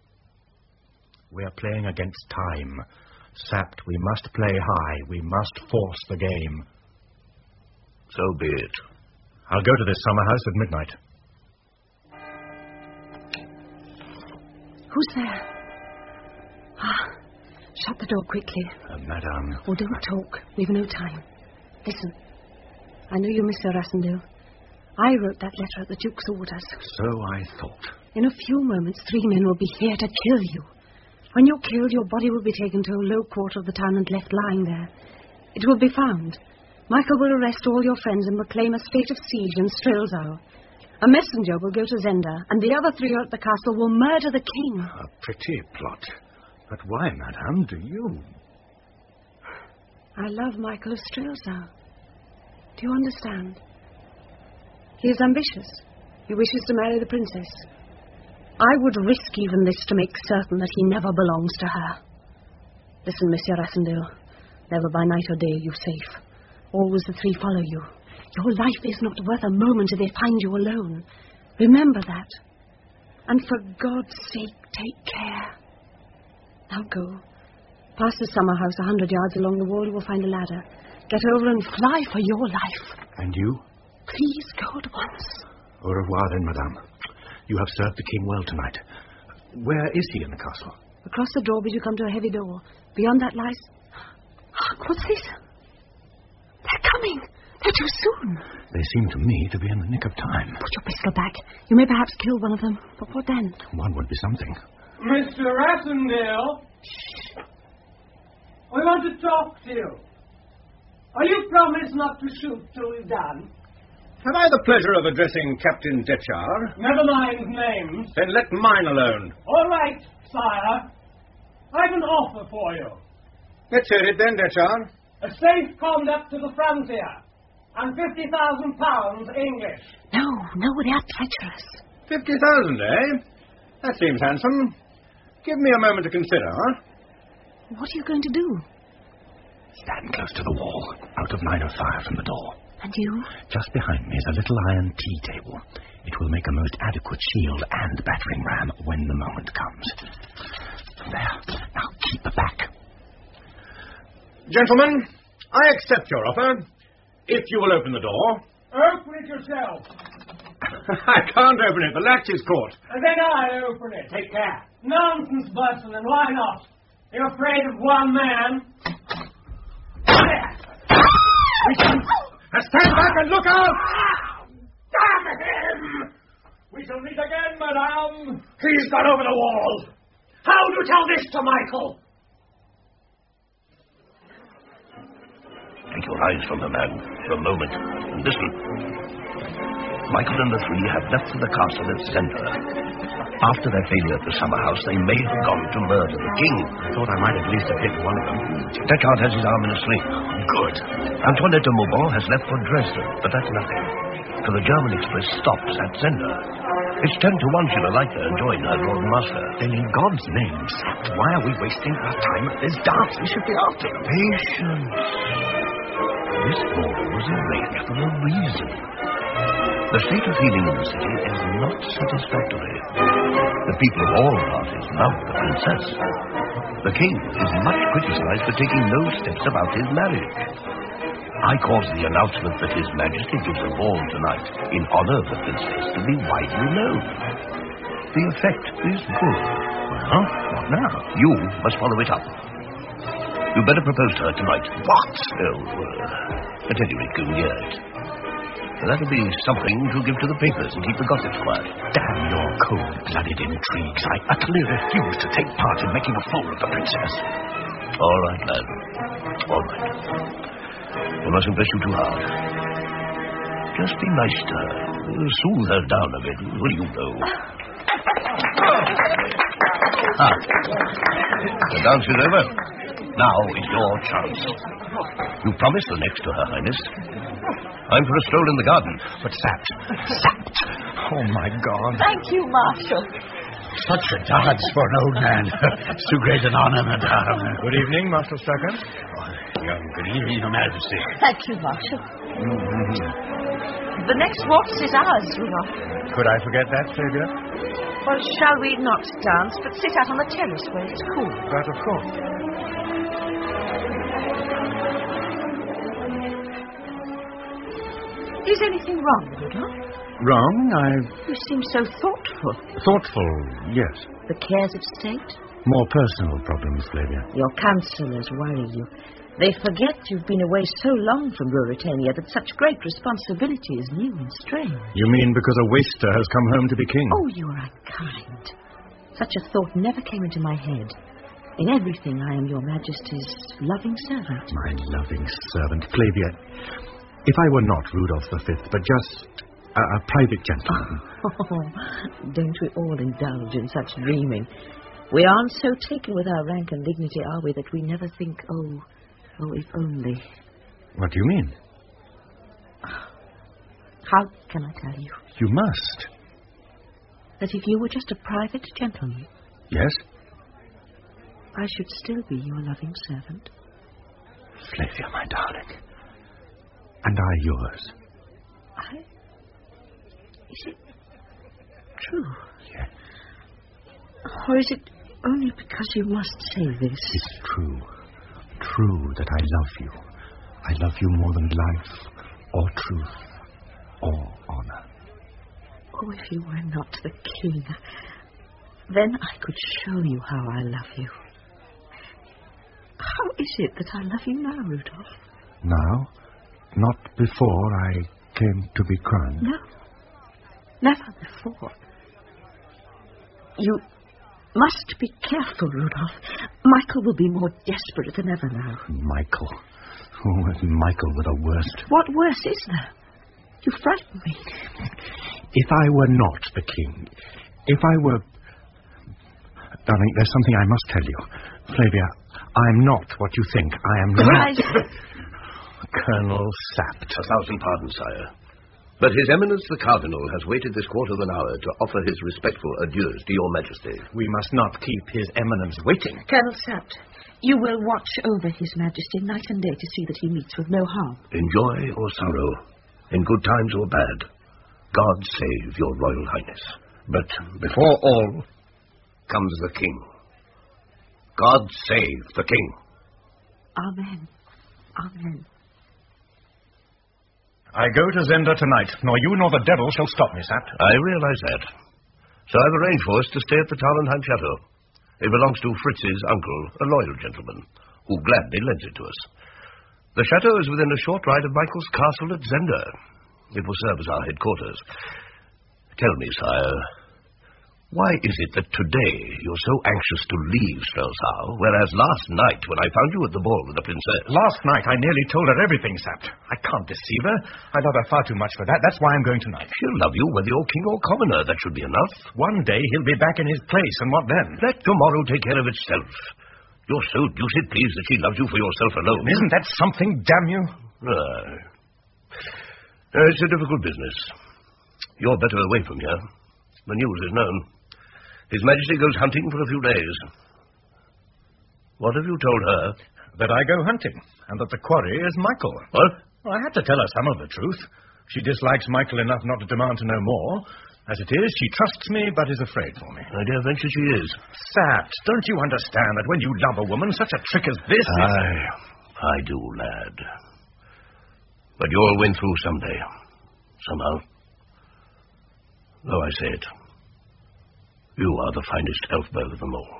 We are playing against time. Sapt, we must play high. We must force the game. So be it. I'll go to this summer house at midnight. Who's there? Ah, shut the door quickly. Uh, madame. Oh, don't talk. We've no time. Listen. I know you, Mister Rassendale. I wrote that letter at the Duke's orders. So I thought. In a few moments, three men will be here to kill you. When you're killed, your body will be taken to a low quarter of the town and left lying there. It will be found. Michael will arrest all your friends and proclaim a state of siege in Strelzow. A messenger will go to Zenda, and the other three at the castle will murder the king. A pretty plot. But why, madame, do you? I love Michael of Strelzow. Do you understand? He is ambitious. He wishes to marry the princess. I would risk even this to make certain that he never belongs to her. Listen, Monsieur Rassendale. Never by night or day are you safe. Always the three follow you. Your life is not worth a moment if they find you alone. Remember that. And for God's sake, take care. Now go. Past the summer house, a hundred yards along the wall, you will find a ladder. Get over and fly for your life. And you? Please go at once. Au revoir, then, madame. You have served the king well tonight. Where is he in the castle? Across the drawbridge, you come to a heavy door. Beyond that lies... Hark, what's this? They're coming. They're too soon. They seem to me to be in the nick of time. Put your pistol back. You may perhaps kill one of them. But what then? One would be something. Mister Rassendale. Shh. We want to talk to you. Are you promised not to shoot till we've done? Have I the pleasure of addressing Captain Detchar? Never mind names. Then let mine alone. All right, sire. I've an offer for you. Let's hear it then, Detchar. A safe conduct to the frontier. And fifty thousand pounds English. No, no, they are treacherous. Fifty thousand, eh? That seems handsome. Give me a moment to consider, huh? What are you going to do? Stand close to the wall, out of line of fire from the door. And you? Just behind me is a little iron tea table. It will make a most adequate shield and battering ram when the moment comes. There. Now keep back. Gentlemen, I accept your offer. If you will open the door. Open it yourself. I can't open it. The latch is caught. And then I open it. Take care. Nonsense, Burson, and why not? You're afraid of one man. There. Stand back and look out! Damn him! We shall meet again, madame. He's got over the wall. How do you tell this to Michael? Take your eyes from the man for a moment and listen. Michael and the three have left for the castle at Zenda. After their failure at the summer house, they may have gone to murder the king. I thought I might at least have hit one of them. Deckard has his arm in a sling. Good. Antoinette de Mauban has left for Dresden, but that's nothing. For the German express stops at Zenda. It's ten to one she'll alight there and join her Lord Master. Then in God's name, Sapt, why are we wasting our time at this dance? We should be after them. Patience. This ball was arranged for a reason. The state of feeling in the city is not satisfactory. The people of all parties love the princess. The king is much criticized for taking no steps about his marriage. I cause the announcement that His Majesty gives a ball tonight in honor of the princess to be widely known. The effect is good. Well, what now? You must follow it up. You better propose to her tonight. What? Oh, uh, at any rate, go near it. That'll be something to give to the papers and keep the gossips quiet. Damn your cold-blooded intrigues. I utterly refuse to take part in making a fool of the princess. All right, lad. All right. You mustn't press you too hard. Just be nice to her. Soothe her down a bit. What do you know? Ah. The dance is over. Now is your chance. You promised the next to Her Highness. I'm for a stroll in the garden. But Sapt, Sapt! Oh, my God. Thank you, Marshal. Such a dance for an old man. Too great an honor, madame. Good evening, Master Stracker. Oh, good evening, Your Majesty. Thank you, Marshal. Mm-hmm. The next waltz is ours, Rudolph. Could I forget that, Flavia? Well, shall we not dance, but sit out on the terrace where it's cool? But of course. Is anything wrong, Rudolph? Wrong? I... You seem so thoughtful. Thoughtful, yes. The cares of state? More personal problems, Flavia. Your counsellors worry you. They forget you've been away so long from Ruritania that such great responsibility is new and strange. You mean because a waster has come home to be king? Oh, you are unkind. Such a thought never came into my head. In everything, I am your Majesty's loving servant. My loving servant, Flavia. If I were not Rudolph the Fifth, but just a, a private gentleman. Oh, don't we all indulge in such dreaming? We aren't so taken with our rank and dignity, are we, that we never think, oh, oh, if only. What do you mean? How can I tell you? You must. That if you were just a private gentleman... Yes? I should still be your loving servant. Flavia, my darling. And I yours. I... Is it true? Yes. Or is it only because you must say this. It's true. True that I love you. I love you more than life, or truth, or honor. Oh, if you were not the king, then I could show you how I love you. How is it that I love you now, Rudolph? Now? Not before I came to be crowned? No. Never before. You must be careful, Rudolph. Michael will be more desperate than ever now. Michael. Oh, Michael were the worst. What worse is there? You frighten me. If I were not the king, if I were... Darling, there's something I must tell you. Flavia, I'm not what you think. I am not... Right. Colonel Sapt. A thousand pardons, sire. But His Eminence the Cardinal has waited this quarter of an hour to offer his respectful adieus to your Majesty. We must not keep His Eminence waiting. Colonel Sapt, you will watch over His Majesty night and day to see that he meets with no harm. In joy or sorrow, in good times or bad, God save your Royal Highness. But before all comes the King. God save the King. Amen. Amen. I go to Zenda tonight. Nor you nor the devil shall stop me, Sapt. I realize that. So I've arranged for us to stay at the Tarlenheim Chateau. It belongs to Fritz's uncle, a loyal gentleman, who gladly lends it to us. The chateau is within a short ride of Michael's castle at Zenda. It will serve as our headquarters. Tell me, sire, why is it that today you're so anxious to leave Strelsau, whereas last night, when I found you at the ball with the princess... Last night I nearly told her everything, Sapt. I can't deceive her. I love her far too much for that. That's why I'm going tonight. She'll love you whether you're king or commoner. That should be enough. One day he'll be back in his place, and what then? Let tomorrow take care of itself. You're so deuced pleased that she loves you for yourself alone. Isn't that something, damn you? Ah. Uh, it's a difficult business. You're better away from here. The news is known. His Majesty goes hunting for a few days. What have you told her? That I go hunting, and that the quarry is Michael. What? Well, I had to tell her some of the truth. She dislikes Michael enough not to demand to know more. As it is, she trusts me, but is afraid for me. I dare venture she is. Sapt, don't you understand that when you love a woman, such a trick as this is... Aye, I do, lad. But you'll win through someday. Somehow. Though I say it, you are the finest Elfberg of them all.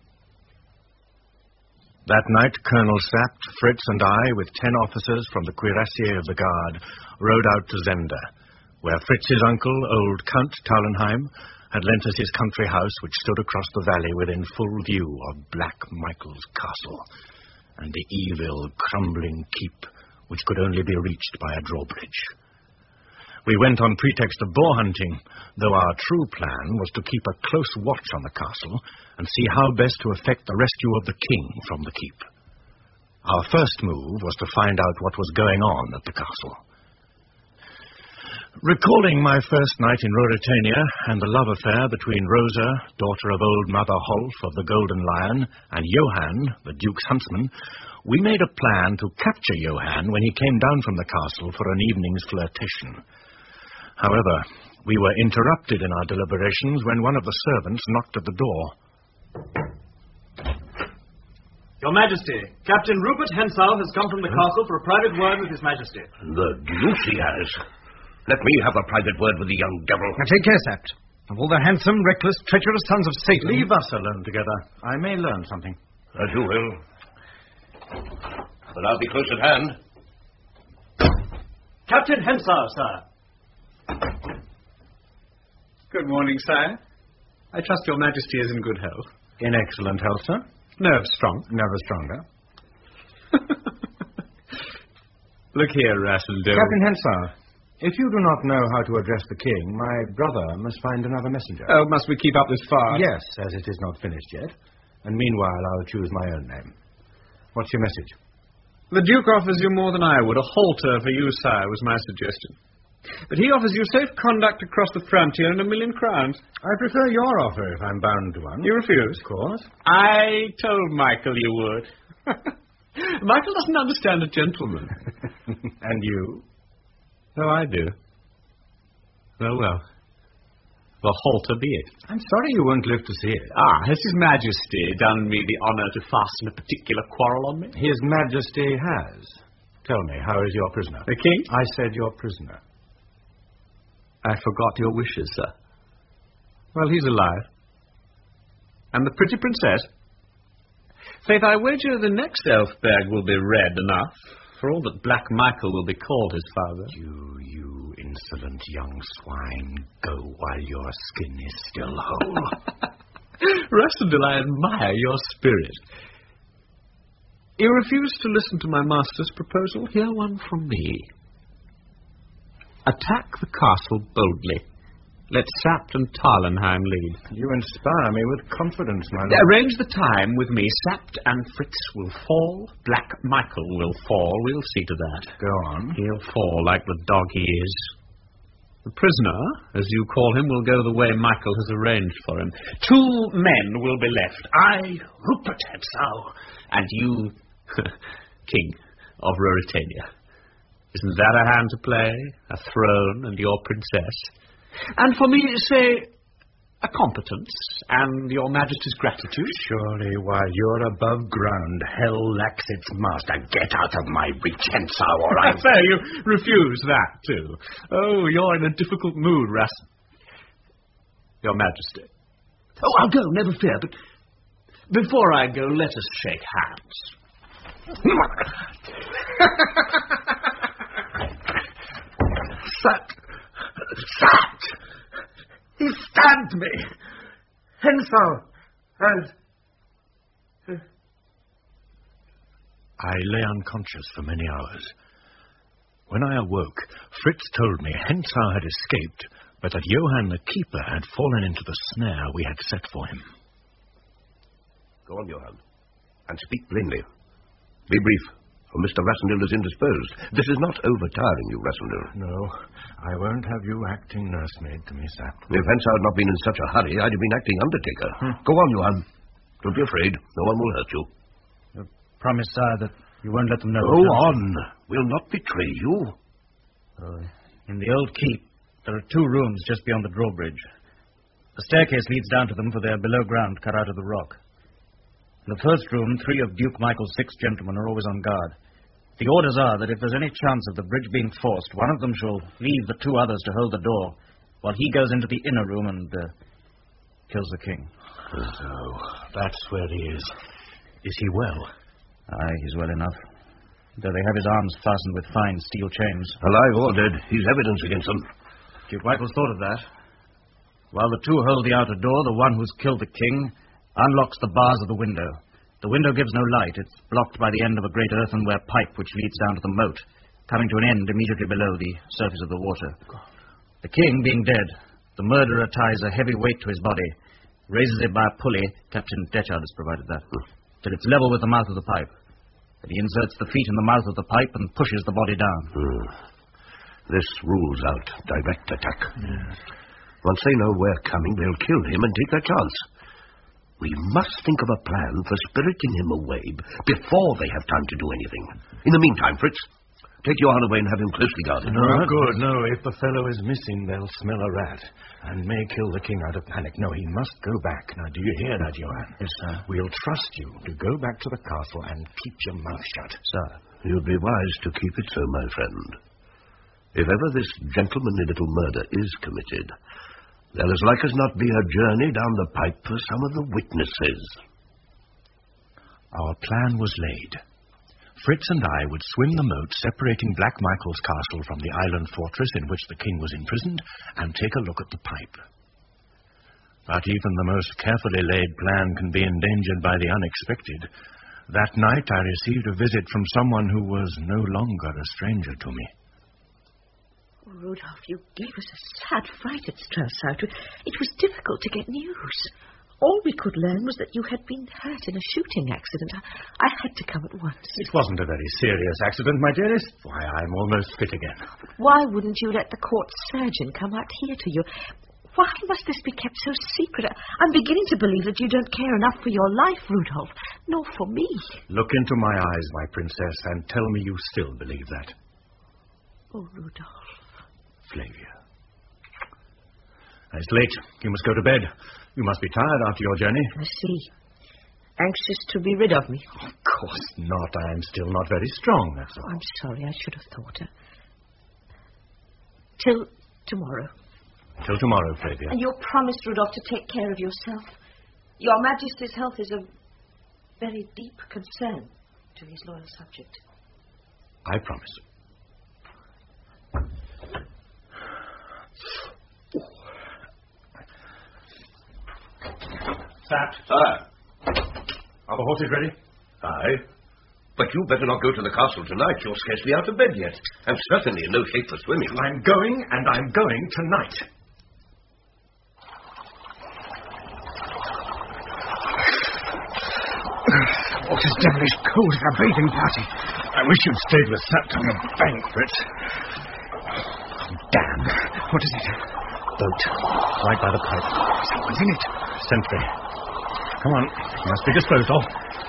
That night, Colonel Sapt, Fritz, and I, with ten officers from the cuirassier of the guard, rode out to Zenda, where Fritz's uncle, old Count Tarlenheim, had lent us his country house, which stood across the valley within full view of Black Michael's castle, and the evil, crumbling keep, which could only be reached by a drawbridge. We went on pretext of boar hunting, though our true plan was to keep a close watch on the castle and see how best to effect the rescue of the king from the keep. Our first move was to find out what was going on at the castle. Recalling my first night in Ruritania and the love affair between Rosa, daughter of old Mother Holf of the Golden Lion, and Johann, the Duke's huntsman, we made a plan to capture Johann when he came down from the castle for an evening's flirtation. However, we were interrupted in our deliberations when one of the servants knocked at the door. Your Majesty, Captain Rupert Hensau has come from the castle for a private word with His Majesty. The deuce he has. Let me have a private word with the young devil. Now take care, Sapt. Of all the handsome, reckless, treacherous sons of Satan... Leave us alone together. I may learn something. As you will. But I'll be close at hand. Captain Hensau, sir. Good morning, sire. I trust your Majesty is in good health. In excellent health, sir. Nerves strong. Never stronger. Look here, Rassendyll. Captain Hensau, if you do not know how to address the king, my brother must find another messenger. Oh, must we keep up this farce? Yes, as it is not finished yet. And meanwhile, I'll choose my own name. What's your message? The Duke offers you more than I would. A halter for you, sire, was my suggestion. But he offers you safe conduct across the frontier and a million crowns. I prefer your offer if I'm bound to one. You refuse? Of course. I told Michael you would. Michael doesn't understand a gentleman. And you? Oh, I do. Well, well. The halter be it. I'm sorry you won't live to see it. Ah, has His Majesty done me the honour to fasten a particular quarrel on me? His Majesty has. Tell me, how is your prisoner? The king? I said your prisoner. I forgot your wishes, sir. Well, he's alive. And the pretty princess? Faith, I wager the next Elfberg will be red enough, for all that Black Michael will be called his father. You, you insolent young swine, go while your skin is still whole. Rassendyll, I admire your spirit. You refuse to listen to my master's proposal? Hear one from me. Attack the castle boldly. Let Sapt and Tarlenheim lead. You inspire me with confidence, my lord. Arrange the time with me. Sapt and Fritz will fall. Black Michael will fall. We'll see to that. Go on. He'll fall like the dog he is. The prisoner, as you call him, will go the way Michael has arranged for him. Two men will be left. I, Rupert Hentzau, and you, King of Ruritania. Isn't that a hand to play? A throne and your princess? And for me, say, a competence and your Majesty's gratitude. Surely, while you're above ground, hell lacks its master. Get out of my reach, Hentzau, or I... Fair, you refuse that, too. Oh, you're in a difficult mood, Rassen. Your Majesty. Oh, I'll go, never fear, but before I go, let us shake hands. Sat! Sat! He stabbed me! Hentzau! And... I lay unconscious for many hours. When I awoke, Fritz told me Hentzau had escaped, but that Johann the Keeper had fallen into the snare we had set for him. Go on, Johann, and speak plainly. Be brief, for Mister Rassendyll is indisposed. This is not overtiring you, Rassendyll. No, I won't have you acting nursemaid to me, Sapt. If Hentzau had not been in such a hurry, I'd have been acting undertaker. Hmm. Go on, Johann. Don't be afraid. No one will hurt you. You promise, sire, that you won't let them know. Go on. We'll not betray you. Uh, in the old keep, there are two rooms just beyond the drawbridge. The staircase leads down to them, for they are below ground, cut out of the rock. In the first room, three of Duke Michael's six gentlemen are always on guard. The orders are that if there's any chance of the bridge being forced, one of them shall leave the two others to hold the door, while he goes into the inner room and uh, kills the king. So, that's where he is. Is he well? Aye, he's well enough. Though they have his arms fastened with fine steel chains. Alive or dead, he's evidence against them. Duke Michael's thought of that. While the two hold the outer door, the one who's killed the king unlocks the bars of the window. The window gives no light. It's blocked by the end of a great earthenware pipe which leads down to the moat, coming to an end immediately below the surface of the water. The king being dead, the murderer ties a heavy weight to his body, raises it by a pulley, Captain Detchard has provided that, till it's level with the mouth of the pipe. Then he inserts the feet in the mouth of the pipe and pushes the body down. Hmm. This rules out direct attack. Yes. Once they know we're coming, they'll kill him and take their chance. We must think of a plan for spiriting him away before they have time to do anything. In the meantime, Fritz, take Johann away and have him closely guarded. No, good. No, if the fellow is missing, they'll smell a rat and may kill the king out of panic. No, he must go back. Now, do you hear that, Johann? Yes, sir. We'll trust you to go back to the castle and keep your mouth shut. Sir. You'd be wise to keep it so, my friend. If ever this gentlemanly little murder is committed, there'll as like as not be a journey down the pipe for some of the witnesses. Our plan was laid. Fritz and I would swim the moat separating Black Michael's castle from the island fortress in which the king was imprisoned and take a look at the pipe. But even the most carefully laid plan can be endangered by the unexpected. That night I received a visit from someone who was no longer a stranger to me. Oh, Rudolph, you gave us a sad fright at Strauss. It was difficult to get news. All we could learn was that you had been hurt in a shooting accident. I, I had to come at once. It wasn't a very serious accident, my dearest. Why, I'm almost fit again. Why wouldn't you let the court surgeon come out here to you? Why must this be kept so secret? I'm beginning to believe that you don't care enough for your life, Rudolph, nor for me. Look into my eyes, my princess, and tell me you still believe that. Oh, Rudolph. Flavia. It's late. You must go to bed. You must be tired after your journey. I see. Anxious to be rid of me. Of course not. I am still not very strong, that's all. I'm sorry. I should have thought it. Till tomorrow. Till tomorrow, Flavia. And you're promised, Rudolph, to take care of yourself. Your Majesty's health is of very deep concern to his loyal subject. I promise. Sat. Ah. Are the horses ready? Aye. But you better not go to the castle tonight. You're scarcely out of bed yet. And certainly in no shape for swimming. I'm going, and I'm going tonight. Water's devilish cold for a bathing party. I wish you'd stayed with Sat on the bank, Fritz. Oh, damn. What is it? Boat. Right by the pipe. Someone's in it. Sentry. Come on. You must be disposed of.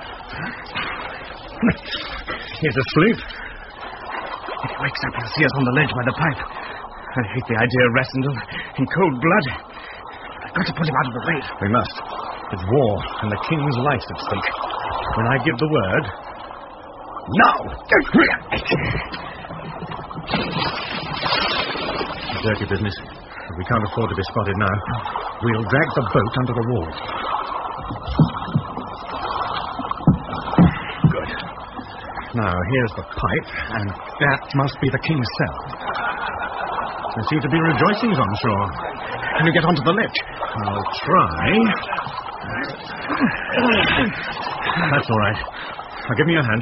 He's asleep. If he wakes up, he'll see us on the ledge by the pipe. I hate the idea of Rassendel in cold blood. I've got to put him out of the way. We must. It's war, and the king's life's at stake. When I give the word... Now! A dirty business. But we can't afford to be spotted now. We'll drag the boat under the wall. Good. Now, here's the pipe, and that must be the king's cell. There seem to be rejoicings on shore. Can you get onto the ledge? I'll try. That's all right. Now, give me your hand.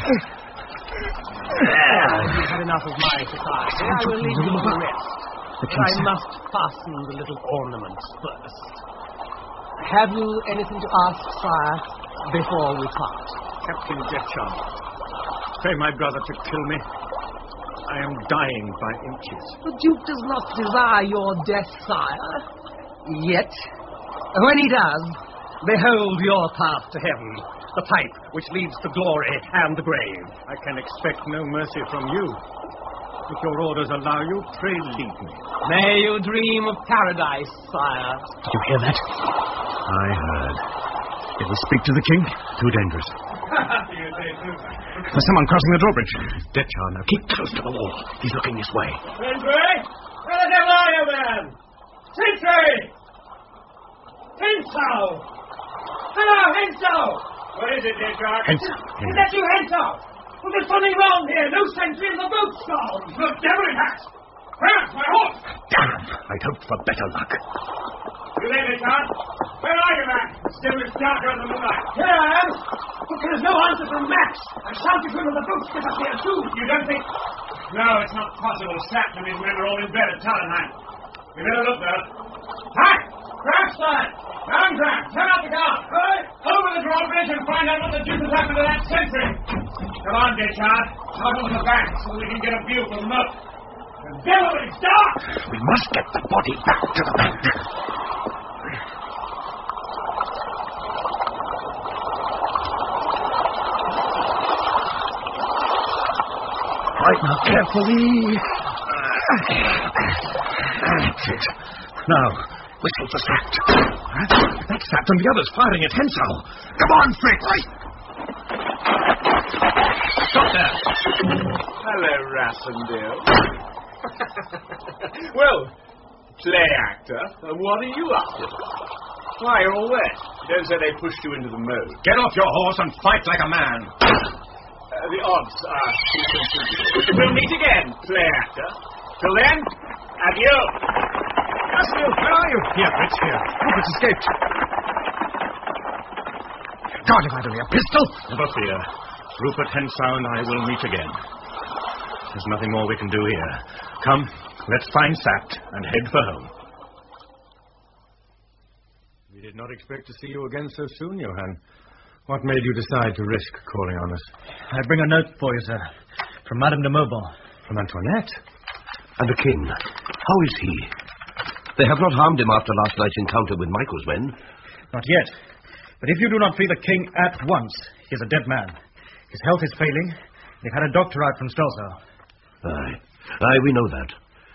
You've had enough of my society. I will leave you to the rest. But I must fasten the little ornaments first. Have you anything to ask, sire, before we part? Captain Detchard, pray my brother to kill me. I am dying by inches. The Duke does not desire your death, sire. Yet, when he does, behold your path to heaven, the pipe which leads to glory and the grave. I can expect no mercy from you. If your orders allow you, pray lead me. May you dream of paradise, sire. Did you hear that? I heard. Did we speak to the king? Too dangerous. There's someone crossing the drawbridge. Detchard, now keep close to the wall. He's looking this way. Sentry! Where the devil are you, man? Sentry! Henso! Hello, Henso! What is it, Detchard? Henso. Is that you, Henso? Well, there's something wrong here. No sentry in the boat's gone. The devil it has! Where's my horse? Damn! I'd hoped for better luck. You there, Detchard? Where are you, man? Still is darker than the night. Here I am. But there's no answer from Max. I shouted to him in the boat's disappeared too. You don't think... No, it's not possible. Sat and his men are all in bed at Tallenheim. We better look, though. Hi! Grafstein! Down, Graf! Turn out the guard! Right. Over the drawbridge and find out what the deuce has happened to that sentry. Come on, Detchard. Out on the bank so we can get a view from the moat. The devil is dark! We must get the body back to the bank. Right now, carefully. That's it. Now, whistle for Sat. That's Sat and the others firing at Henso. Come on, Fritz! Stop there. Hello, Rassendale. Well, play actor, and what are you up to? Why, you're all wet. Don't say they pushed you into the moat. Get off your horse and fight like a man. Uh, the odds are too considerable. We'll meet again, play actor. Till then, adieu. Rassendale, where are you? Here, Fritz, here. Rupert's escaped. God, if I'd only a pistol. Never fear. Rupert, Henso, and I will meet again. There's nothing more we can do here. Come, let's find Sat and head for home. We did not expect to see you again so soon, Johann. What made you decide to risk calling on us? I bring a note for you, sir, from Madame de Mauban. From Antoinette? And the king, how is he? They have not harmed him after last night's encounter with Michael's men. Not yet. But if you do not free the king at once, he is a dead man. His health is failing. They've had a doctor out from Strelsau. Aye. Aye, we know that.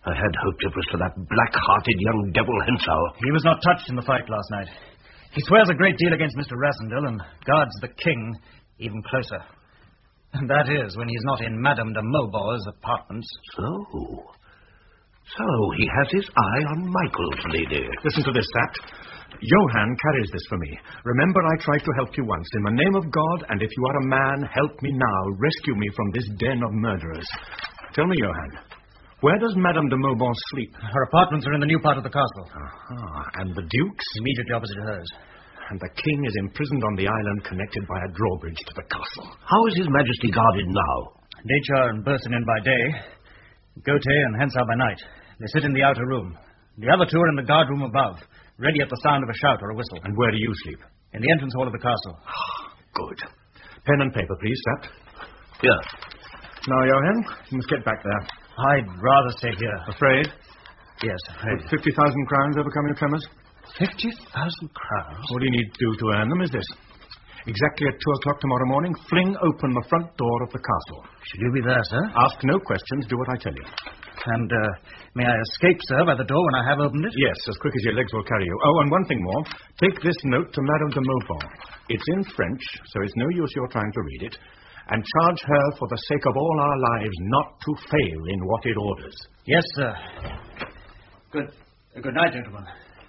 I had hoped it was for that black-hearted young devil Hensau. He was not touched in the fight last night. He swears a great deal against Mister Rassendil and guards the king even closer. And that is when he's not in Madame de Maubor's apartments. So... So he has his eye on Michael's lady. Listen to this, Sapt. Johann carries this for me. Remember, I tried to help you once. In the name of God, and if you are a man, help me now. Rescue me from this den of murderers. Tell me, Johann, where does Madame de Maubon sleep? Her apartments are in the new part of the castle. Aha. And the Duke's? Immediately opposite hers. And the king is imprisoned on the island connected by a drawbridge to the castle. How is His Majesty guarded now? Dechar and Bersonin by day, Gautier and Hensau by night. They sit in the outer room. The other two are in the guard room above, ready at the sound of a shout or a whistle. And where do you sleep? In the entrance hall of the castle. Good. Pen and paper, please, Sapt. Here. Now, Johann, you must get back there. I'd rather stay here. Afraid? Yes, afraid. Would fifty thousand crowns overcome your tremors? Fifty thousand crowns? All you need to do to earn them is this. Exactly at two o'clock tomorrow morning, fling open the front door of the castle. Should you be there, sir? Ask no questions. Do what I tell you. And uh, may I escape, sir, by the door when I have opened it? Yes, as quick as your legs will carry you. Oh, and one thing more. Take this note to Madame de Maubon. It's in French, so it's no use your trying to read it. And charge her for the sake of all our lives not to fail in what it orders. Yes, sir. Good, good night, gentlemen.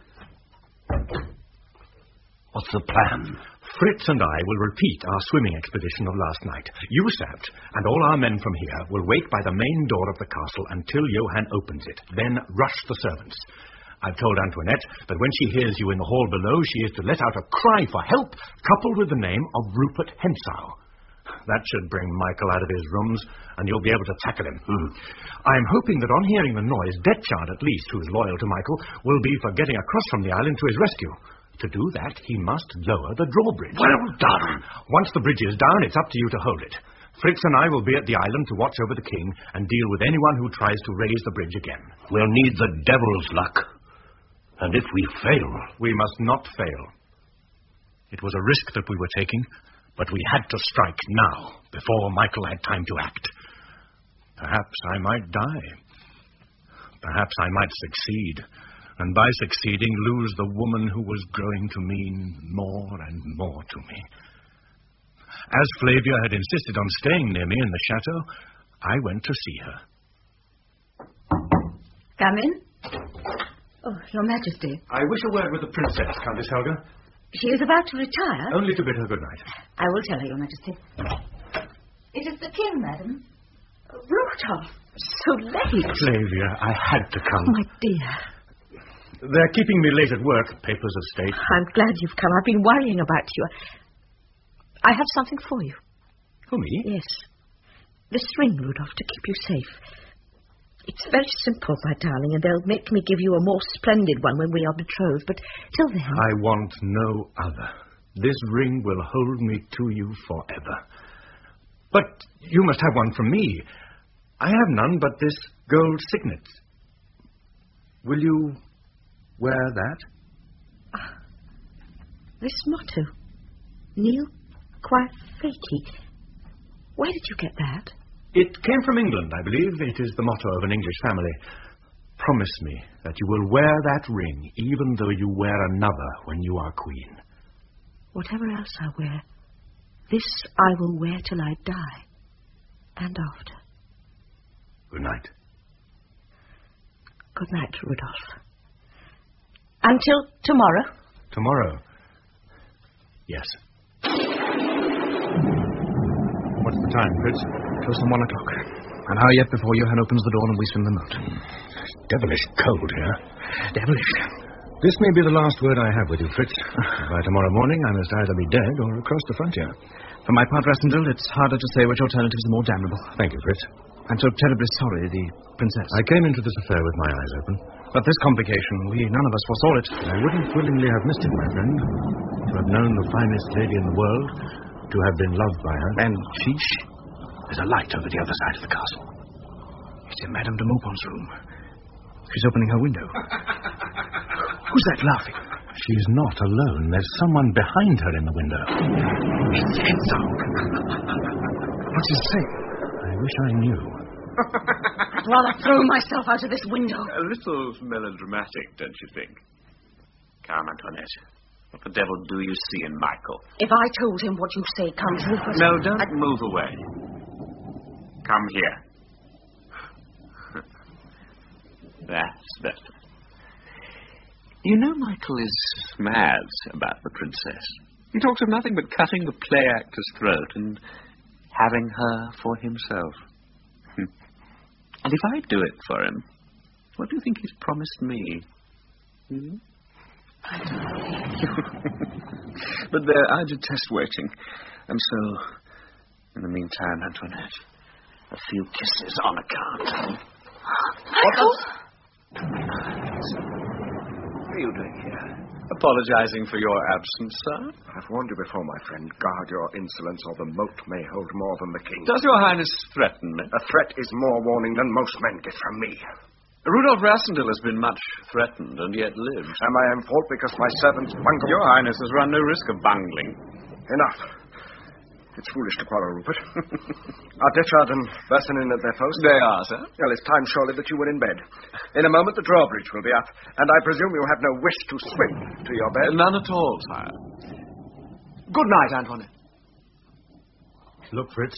What's the plan? Fritz and I will repeat our swimming expedition of last night. You, Sapt, and all our men from here will wait by the main door of the castle until Johann opens it. Then rush the servants. I've told Antoinette that when she hears you in the hall below, she is to let out a cry for help, coupled with the name of Rupert Hensau. That should bring Michael out of his rooms, and you'll be able to tackle him. Mm. I'm hoping that on hearing the noise, Detchard, at least, who's loyal to Michael, will be for getting across from the island to his rescue. To do that, he must lower the drawbridge. Well done. Once the bridge is down, it's up to you to hold it. Fritz and I will be at the island to watch over the king and deal with anyone who tries to raise the bridge again. We'll need the devil's luck. And if we fail... We must not fail. It was a risk that we were taking, but we had to strike now, before Michael had time to act. Perhaps I might die. Perhaps I might succeed, and by succeeding lose the woman who was growing to mean more and more to me. As Flavia had insisted on staying near me in the chateau, I went to see her. Come in. Oh, Your Majesty. I wish a word with the princess, Countess Helga. She is about to retire. Only to bid her good night. I will tell her, Your Majesty. It is the king, madam. Rudolph, so late. Flavia, I had to come. My dear. They're keeping me late at work, papers of state. I'm glad you've come. I've been worrying about you. I have something for you. For me? Yes. This ring, Rudolph, to keep you safe. It's very simple, my darling, and they'll make me give you a more splendid one when we are betrothed, but till then... I want no other. This ring will hold me to you forever. But you must have one from me. I have none but this gold signet. Will you wear that? Ah, this motto. Nil quae feci. Where did you get that? It came from England, I believe. It is the motto of an English family. Promise me that you will wear that ring, even though you wear another when you are queen. Whatever else I wear, this I will wear till I die, and after. Good night. Good night, Rudolph. Until tomorrow. Tomorrow? Yes. What's the time, Fritz? Close on one o'clock. An hour yet before Johann opens the door and we swim them out. It's devilish cold here. Devilish. This may be the last word I have with you, Fritz. By tomorrow morning, I must either be dead or across the frontier. For my part, Rassendil, it's harder to say which alternatives are more damnable. Thank you, Fritz. I'm so terribly sorry, the princess. I came into this affair with my eyes open. But this complication, we none of us foresaw it. I wouldn't willingly have missed it, my friend. To have known the finest lady in the world, to have been loved by her. And she... There's a light over the other side of the castle. It's in Madame de Maubon's room. She's opening her window. Who's that laughing? She's not alone. There's someone behind her in the window. It's Hensau. What's he saying? I wish I knew. I'd rather throw myself out of this window. A little melodramatic, don't you think? Come, Antoinette. What the devil do you see in Michael? If I told him what you say, Count Rupert... No, don't I'd... move away. Come here. That's better. You know Michael is mad about the princess. He talks of nothing but cutting the play actor's throat and having her for himself. And if I do it for him, what do you think he's promised me? Hmm? I don't know. But there, I detest waiting. And so, in the meantime, Antoinette, a few kisses on account. Michael! What are you doing here? Apologizing for your absence, sir? I've warned you before, my friend. Guard your insolence, or the moat may hold more than the king. Does your highness threaten me? A threat is more warning than most men get from me. Rudolf Rassendyll has been much threatened and yet lives. Am I in fault because my servants bungle? Your highness has run no risk of bungling. Enough. It's foolish to quarrel, Rupert. Are Ditchard and Bersonin at their post? They are, sir. Well, it's time, surely, that you were in bed. In a moment, the drawbridge will be up, and I presume you have no wish to swim to your bed. None at all, sire. Good night, Antoinette. Look, Fritz.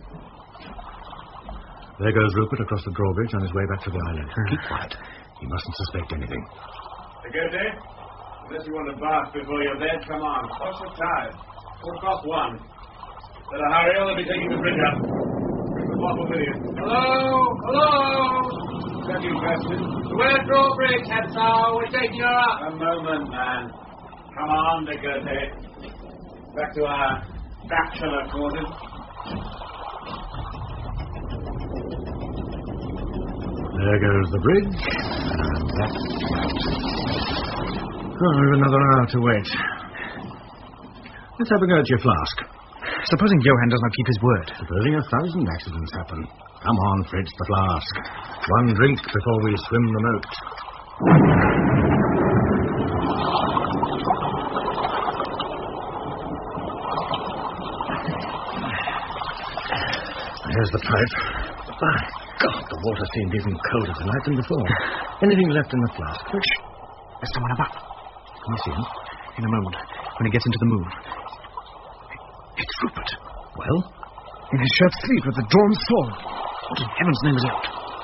There goes Rupert across the drawbridge on his way back to the island. Keep quiet. He mustn't suspect anything. Good day. Unless you want to bath before you're bed, come on. What's the tide? Quarter past one. Better hurry or they'll be taking the bridge up. Bring the bottle with you. Hello? Hello? Is that you, Preston? To where drawbridge, Hansel? We're taking her up. A moment, man. Come on, de Goethe. Back to our bachelor quarters. There goes the bridge. And that's that. Oh, we've another hour to wait. Let's have a go at your flask. Supposing Johann does not keep his word. Supposing a thousand accidents happen. Come on, Fritz, the flask. One drink before we swim the moat. Here's the pipe. My God, the water seemed even colder tonight than before. Anything left in the flask? Shh. There's someone above. Can you see him? In a moment, when he gets into the move. It's Rupert. Well? In his shirt sleeve with the drawn sword. What in heaven's name is it?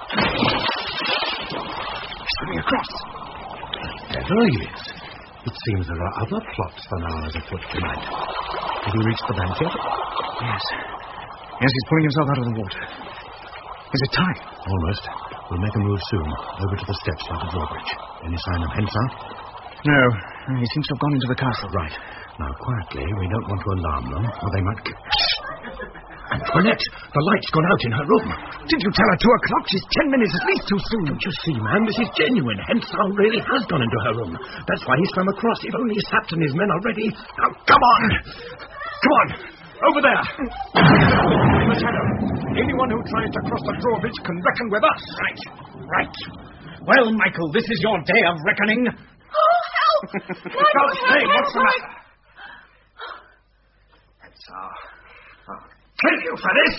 He's swimming across. There he is. It seems there are other plots than ours afoot tonight. Have you reached the bank yet? Yes. Yes, he's pulling himself out of the water. Is it time? Almost. We'll make a move soon. Over to the steps by the drawbridge. Any sign of Hentzau? No. He seems to have gone into the castle. Right. Now, quietly, we don't want to alarm them, or they might... Antoinette, the light's gone out in her room. Did you tell her two o'clock? She's ten minutes at least too soon. Don't you see, ma'am? This is genuine. Hentzau really has gone into her room. That's why he swam across. If only Sapt and his men are ready. Now, come on! Come on! Over there! In the shadow. Anyone who tries to cross the drawbridge can reckon with us. Right. Right. Well, Michael, this is your day of reckoning. Oh, help! God's name, what's the matter? Hentzau, I'll kill you for this!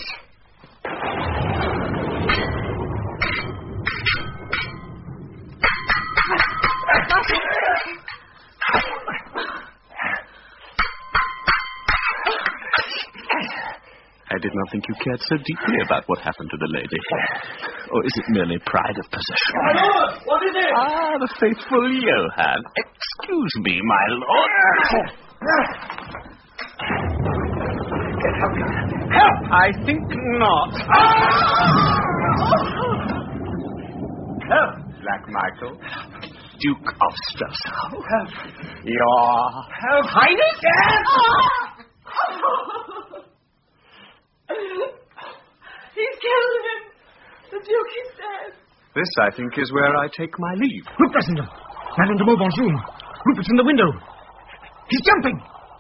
I did not think you cared so deeply about what happened to the lady. Or is it merely pride of possession? My lord! What is it? Ah, the faithful Johann. Excuse me, my lord. Help! I think not. Help! Black Michael, Duke of Strasau. Help! Your... Help! Highness! He's killed him. The Duke is dead. This, I think, is where I take my leave. Look, Rassendyll. Madame de Maubon's room. Rupert's in the window. He's jumping.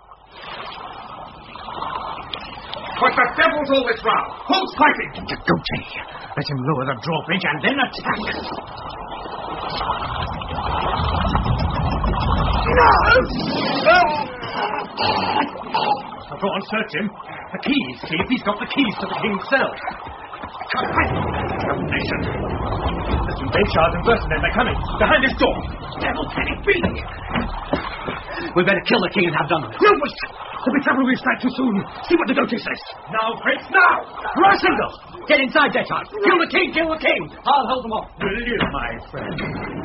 What the devil's all this row? Who's fighting? De Goethe. Let him lower the drawbridge and then attack. No! No! Now go on, search him. The keys. See if he's got the keys to the king's cell. Damnation. Baychard and Versenden, they're coming. Behind this door. Devil can it be? We better kill the king and have done with it. No, wait. There'll be trouble if we strike too soon. See what the Dote says. Now, Fritz, now! Rassendel! Get inside, Baychard. Kill the king, kill the king. I'll hold them off. Will you, my friend?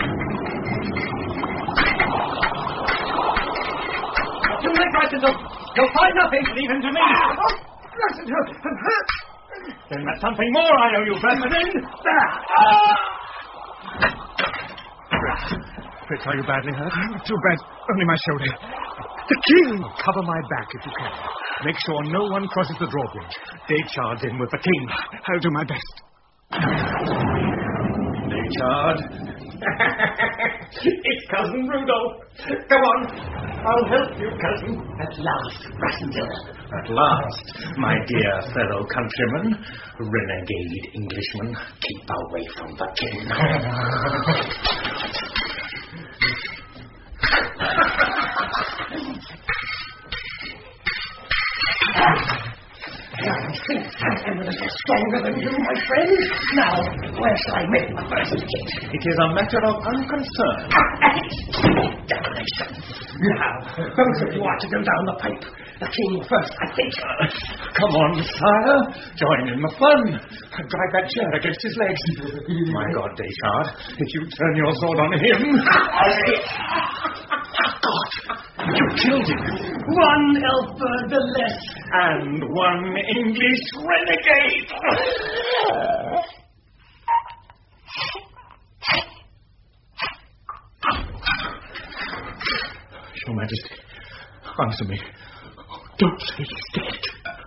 Too late, Rassendel. You'll find nothing. Leave him to me. Oh, Rassendel, I'm hurt. Then that's something more I owe you, Versenden. There. Ah! Fritz, are you badly hurt? Not too bad. Only my shoulder. The king! Cover my back if you can. Make sure no one crosses the drawbridge. Baychard's in with the king. I'll do my best. Baychard. It's Cousin Rudolph. Come on. I'll help you, cousin. At last, Rassendel. At last, my dear fellow countryman. Renegade Englishman. Keep away from the king. I'm a little stronger than you, my friend. Now, where shall I make my first hit? It is a matter of unconcern. Damnation. Now, both of you are to go down the pipe. The king first, I think. Come on, sire. Join in the fun. Drive that chair against his legs. My God, Baychard, if you turn your sword on him... God, you killed him. One Elfberg the less. And one English renegade. Your Majesty, answer me. Don't say he's dead.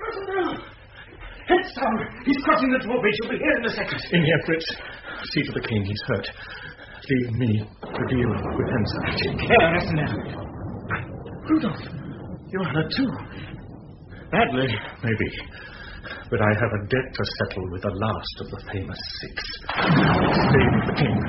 Head down. He's crossing the drawbridge. You'll be here in a second. In here, Fritz. See to the king. He's hurt. Leave me to deal with Hensa. Take care, Rassendel. Rudolph, you're hurt too. Badly, maybe. But I have a debt to settle with the last of the famous six. Stay with the king.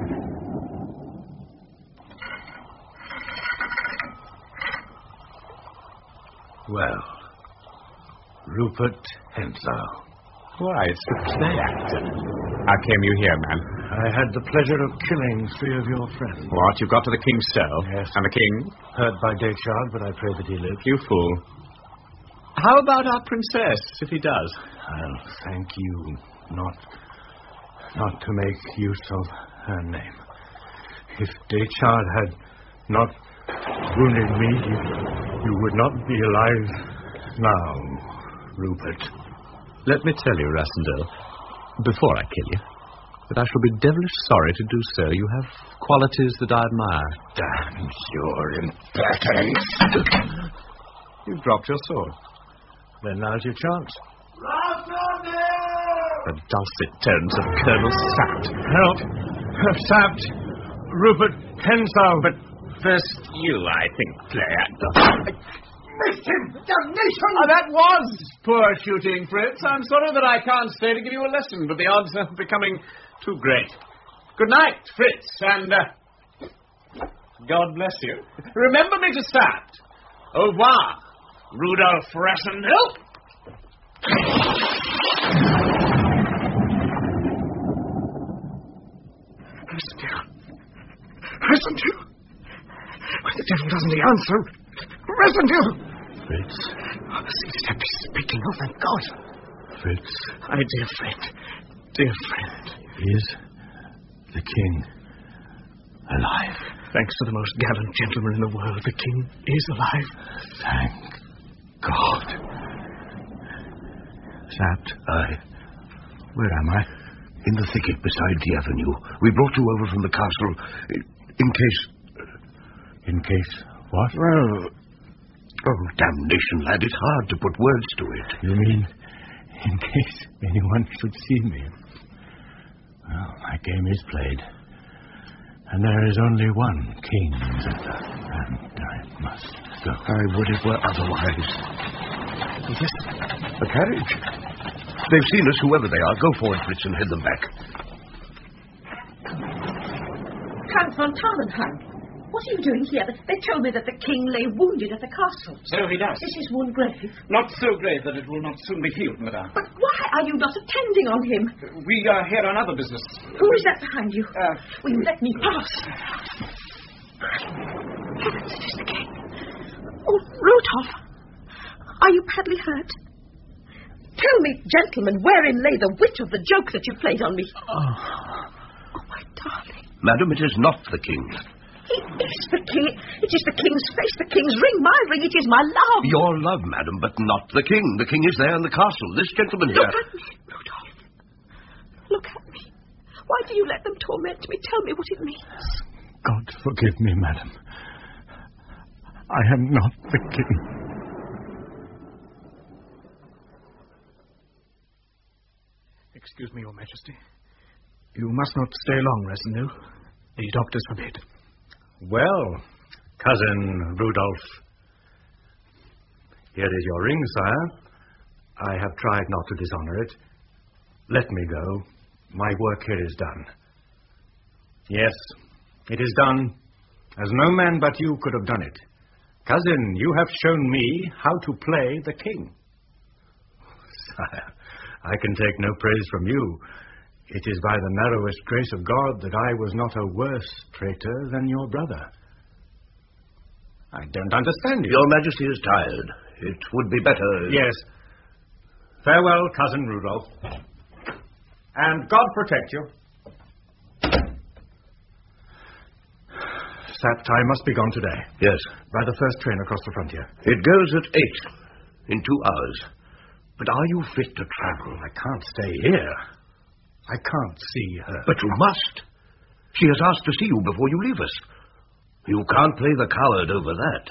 Well, Rupert Henslow. Why, it's the play actor. How came you here, man? I had the pleasure of killing three of your friends. What, you got to the king's cell? Yes. And the king? Hurt by Baychard, but I pray that he lives. You fool. How about our princess, if he does? I'll thank you not, not to make use of her name. If Baychard had not wounded me, you, you would not be alive now, Rupert. Let me tell you, Rassendel, before I kill you, that I shall be devilish sorry to do so. You have qualities that I admire. Damn your impertinence. You've dropped your sword. Then now's your chance. The dulcet tones of Colonel Sapt. Help! Sapt! Rupert Henslow! But first you, I think, play actor. Missed him! Damnation! Oh, that was poor shooting, Fritz. I'm sorry that I can't stay to give you a lesson, but the odds are becoming too great. Good night, Fritz, and uh, God bless you. Remember me to Sapt. Au revoir, Rudolf Rassendel. Rassendel. Rassendel. Why the devil doesn't he answer? Rassendel! Fritz. Oh, see, Sapt is speaking. Oh, thank God. Fritz. My dear friend. Dear friend. Is the king alive? Thanks to the most gallant gentleman in the world, the king is alive. Thank God. Sapt, I... Where am I? In the thicket beside the avenue. We brought you over from the castle in case... In case what? Well... Oh, damnation, lad, it's hard to put words to it. You mean in case anyone should see me? Well, my game is played. And there is only one king in Zeta, and I must go. I would it were otherwise. Yes, a carriage. They've seen us, whoever they are. Go forward, Fritz, and head them back. Count von Tannenheim, What are you doing here? They told me that the king lay wounded at the castle. So he does. This is one grave. Not so grave that it will not soon be healed, madame. But why are you not attending on him? We are here on other business. Who is that behind you? Uh, Will you let me pass? Heavens, it is the king. Oh, Rudolph, are you badly hurt? Tell me, gentlemen, wherein lay the wit of the joke that you played on me? Oh. Oh, my darling. Madam, it is not the king. It is the king. It is the king's face, the king's ring, my ring. It is my love. Your love, madam, but not the king. The king is there in the castle. This gentleman here... Look at me, Rudolph. Look at me. Why do you let them torment me? Tell me what it means. God forgive me, madam. I am not the king. Excuse me, Your Majesty. You must not stay long, Rassendyll. The doctors forbid. Well, cousin Rudolph, here is your ring, sire. I have tried not to dishonor it. Let me go. My work here is done. Yes, it is done, as no man but you could have done it. Cousin, you have shown me how to play the king. Sire, I can take no praise from you. It is by the narrowest grace of God that I was not a worse traitor than your brother. I don't understand you. Your Majesty is tired. It would be better... Yes. Farewell, cousin Rudolph. And God protect you. That time must be gone today. Yes. By the first train across the frontier. It goes at eight, in two hours. But are you fit to travel? I can't stay here. I can't see her. But you must. She has asked to see you before you leave us. You can't play the coward over that.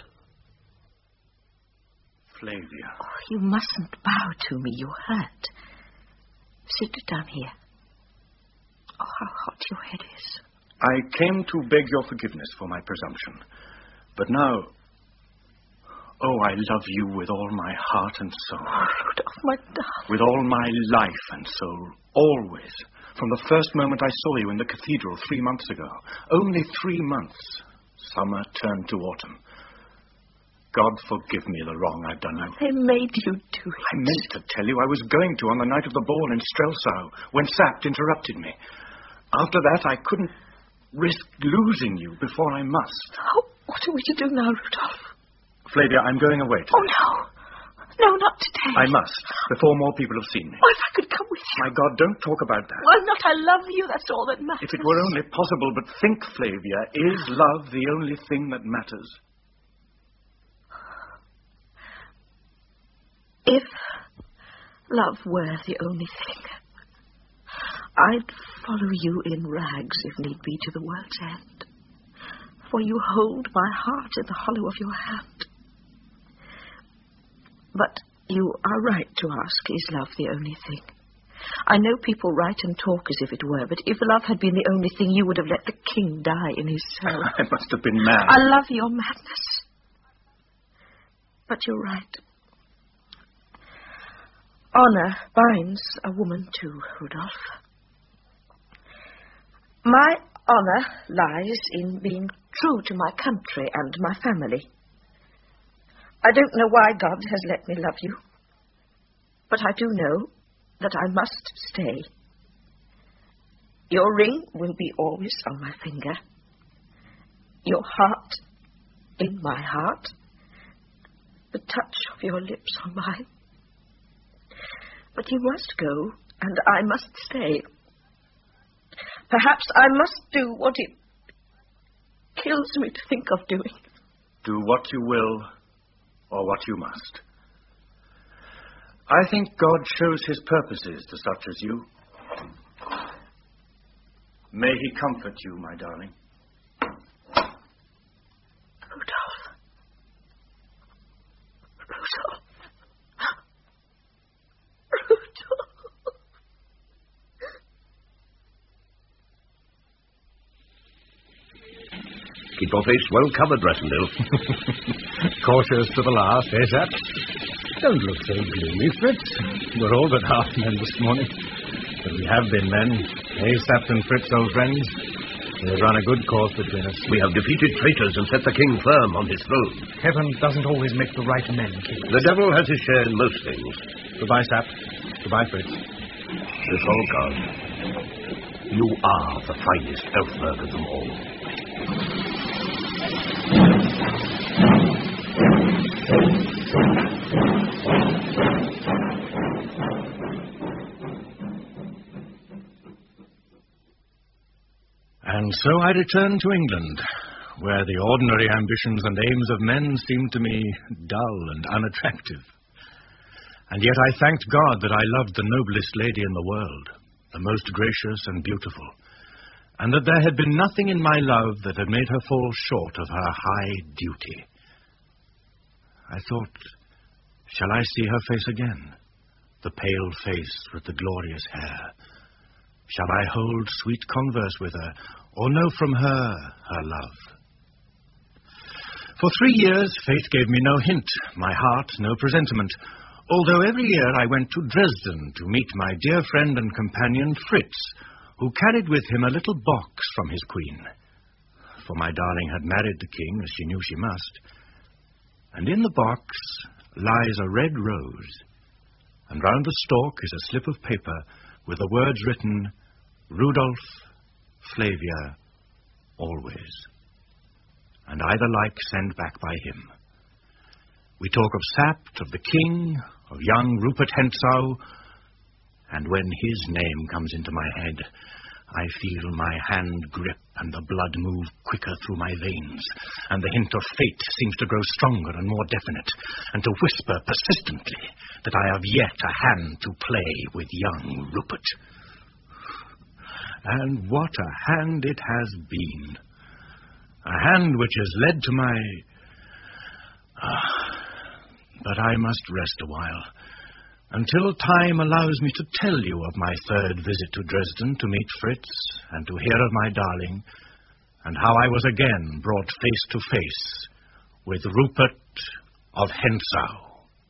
Flavia. Oh, you mustn't bow to me. You're hurt. Sit down here. Oh, how hot your head is. I came to beg your forgiveness for my presumption. But now... Oh, I love you with all my heart and soul. Oh, Rudolph, my darling. With all my life and soul. Always. From the first moment I saw you in the cathedral three months ago. Only three months. Summer turned to autumn. God forgive me the wrong I've done you. They made you do it. I meant to tell you I was going to on the night of the ball in Strelsau, when Sapt interrupted me. After that, I couldn't risk losing you before I must. Oh, what are we to do now, Rudolph? Flavia, I'm going away today. Oh, no. No, not today. I must, before more people have seen me. Oh, if I could come with you. My God, don't talk about that. Why not? I love you. That's all that matters. If it were only possible, but think, Flavia, is love the only thing that matters? If love were the only thing, I'd follow you in rags, if need be, to the world's end. For you hold my heart in the hollow of your hand. But you are right to ask, is love the only thing? I know people write and talk as if it were, but if love had been the only thing, you would have let the king die in his cell. I must have been mad. I love your madness. But you're right. Honor binds a woman too, Rudolph. My honor lies in being true to my country and my family. I don't know why God has let me love you, but I do know that I must stay. Your ring will be always on my finger. Your heart in my heart. The touch of your lips on mine. But you must go, and I must stay. Perhaps I must do what it kills me to think of doing. Do what you will, or what you must. I think God shows his purposes to such as you. May he comfort you, my darling. Rudolph. Rudolph. Keep your face well covered, Rassendyll. Cautious to the last, eh, Sapt? Don't look so gloomy, Fritz. We're all but half men this morning. But we have been men, eh, Sapt and Fritz, old friends? We have run a good course between us. We have defeated traitors and set the king firm on his throne. Heaven doesn't always make the right men, King. The devil has his share in most things. Goodbye, Sap. Goodbye, Fritz. This all gone. You are the finest Elfberg of them all. And so I returned to England, where the ordinary ambitions and aims of men seemed to me dull and unattractive. And yet I thanked God that I loved the noblest lady in the world, the most gracious and beautiful, and that there had been nothing in my love that had made her fall short of her high duty. I thought, shall I see her face again, the pale face with the glorious hair? Shall I hold sweet converse with her, or know from her her love? For three years, fate gave me no hint, my heart no presentiment, although every year I went to Dresden to meet my dear friend and companion Fritz, who carried with him a little box from his queen. For my darling had married the king, as she knew she must. And in the box lies a red rose, and round the stalk is a slip of paper with the words written, Rudolph, Flavia, always. And I the like send back by him. We talk of Sapt, of the king, of young Rupert Hentzau, and when his name comes into my head, I feel my hand grip and the blood move quicker through my veins, and the hint of fate seems to grow stronger and more definite, and to whisper persistently that I have yet a hand to play with young Rupert. And what a hand it has been. A hand which has led to my... Ah, but I must rest a while, until time allows me to tell you of my third visit to Dresden to meet Fritz, and to hear of my darling, and how I was again brought face to face with Rupert of Hentzau.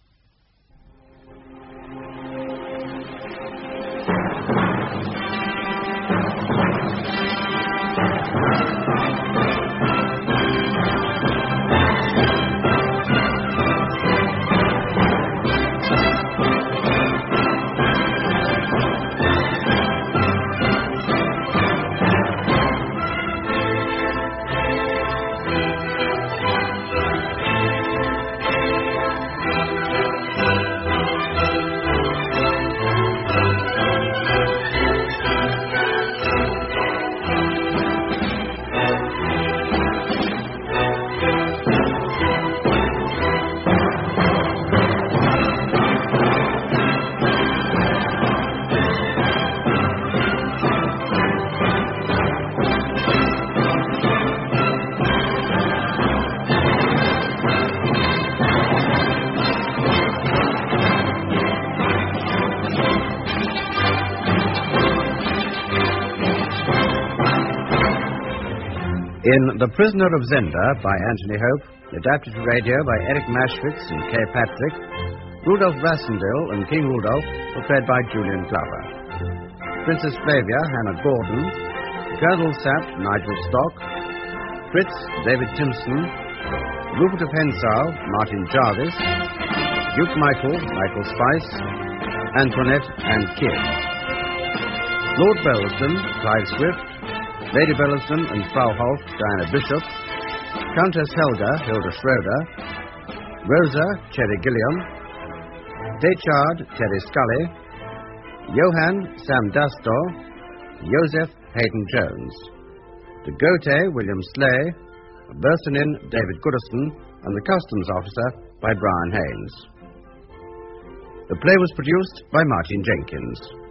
In The Prisoner of Zenda by Anthony Hope, adapted to radio by Eric Maschwitz and Kay Patrick, Rudolph Rassendyll and King Rudolph were played by Julian Glover. Princess Flavia, Hannah Gordon, Colonel Sapp, Nigel Stock, Fritz, David Timpson, Rupert of Hentzau, Martin Jarvis, Duke Michael, Michael Spice, Antoinette and Kid. Lord Bellaston, Clive Swift, Lady Bellaston and Frau Holt, Diana Bishop, Countess Helga, Hilda Schroeder, Rosa, Cherry Gilliam, Dechard, Terry Scully, Johann, Sam Dastor, Joseph, Hayden Jones. De Gote, William Slay, Bersonin, David Goodison, and the Customs Officer by Brian Haynes. The play was produced by Martin Jenkins.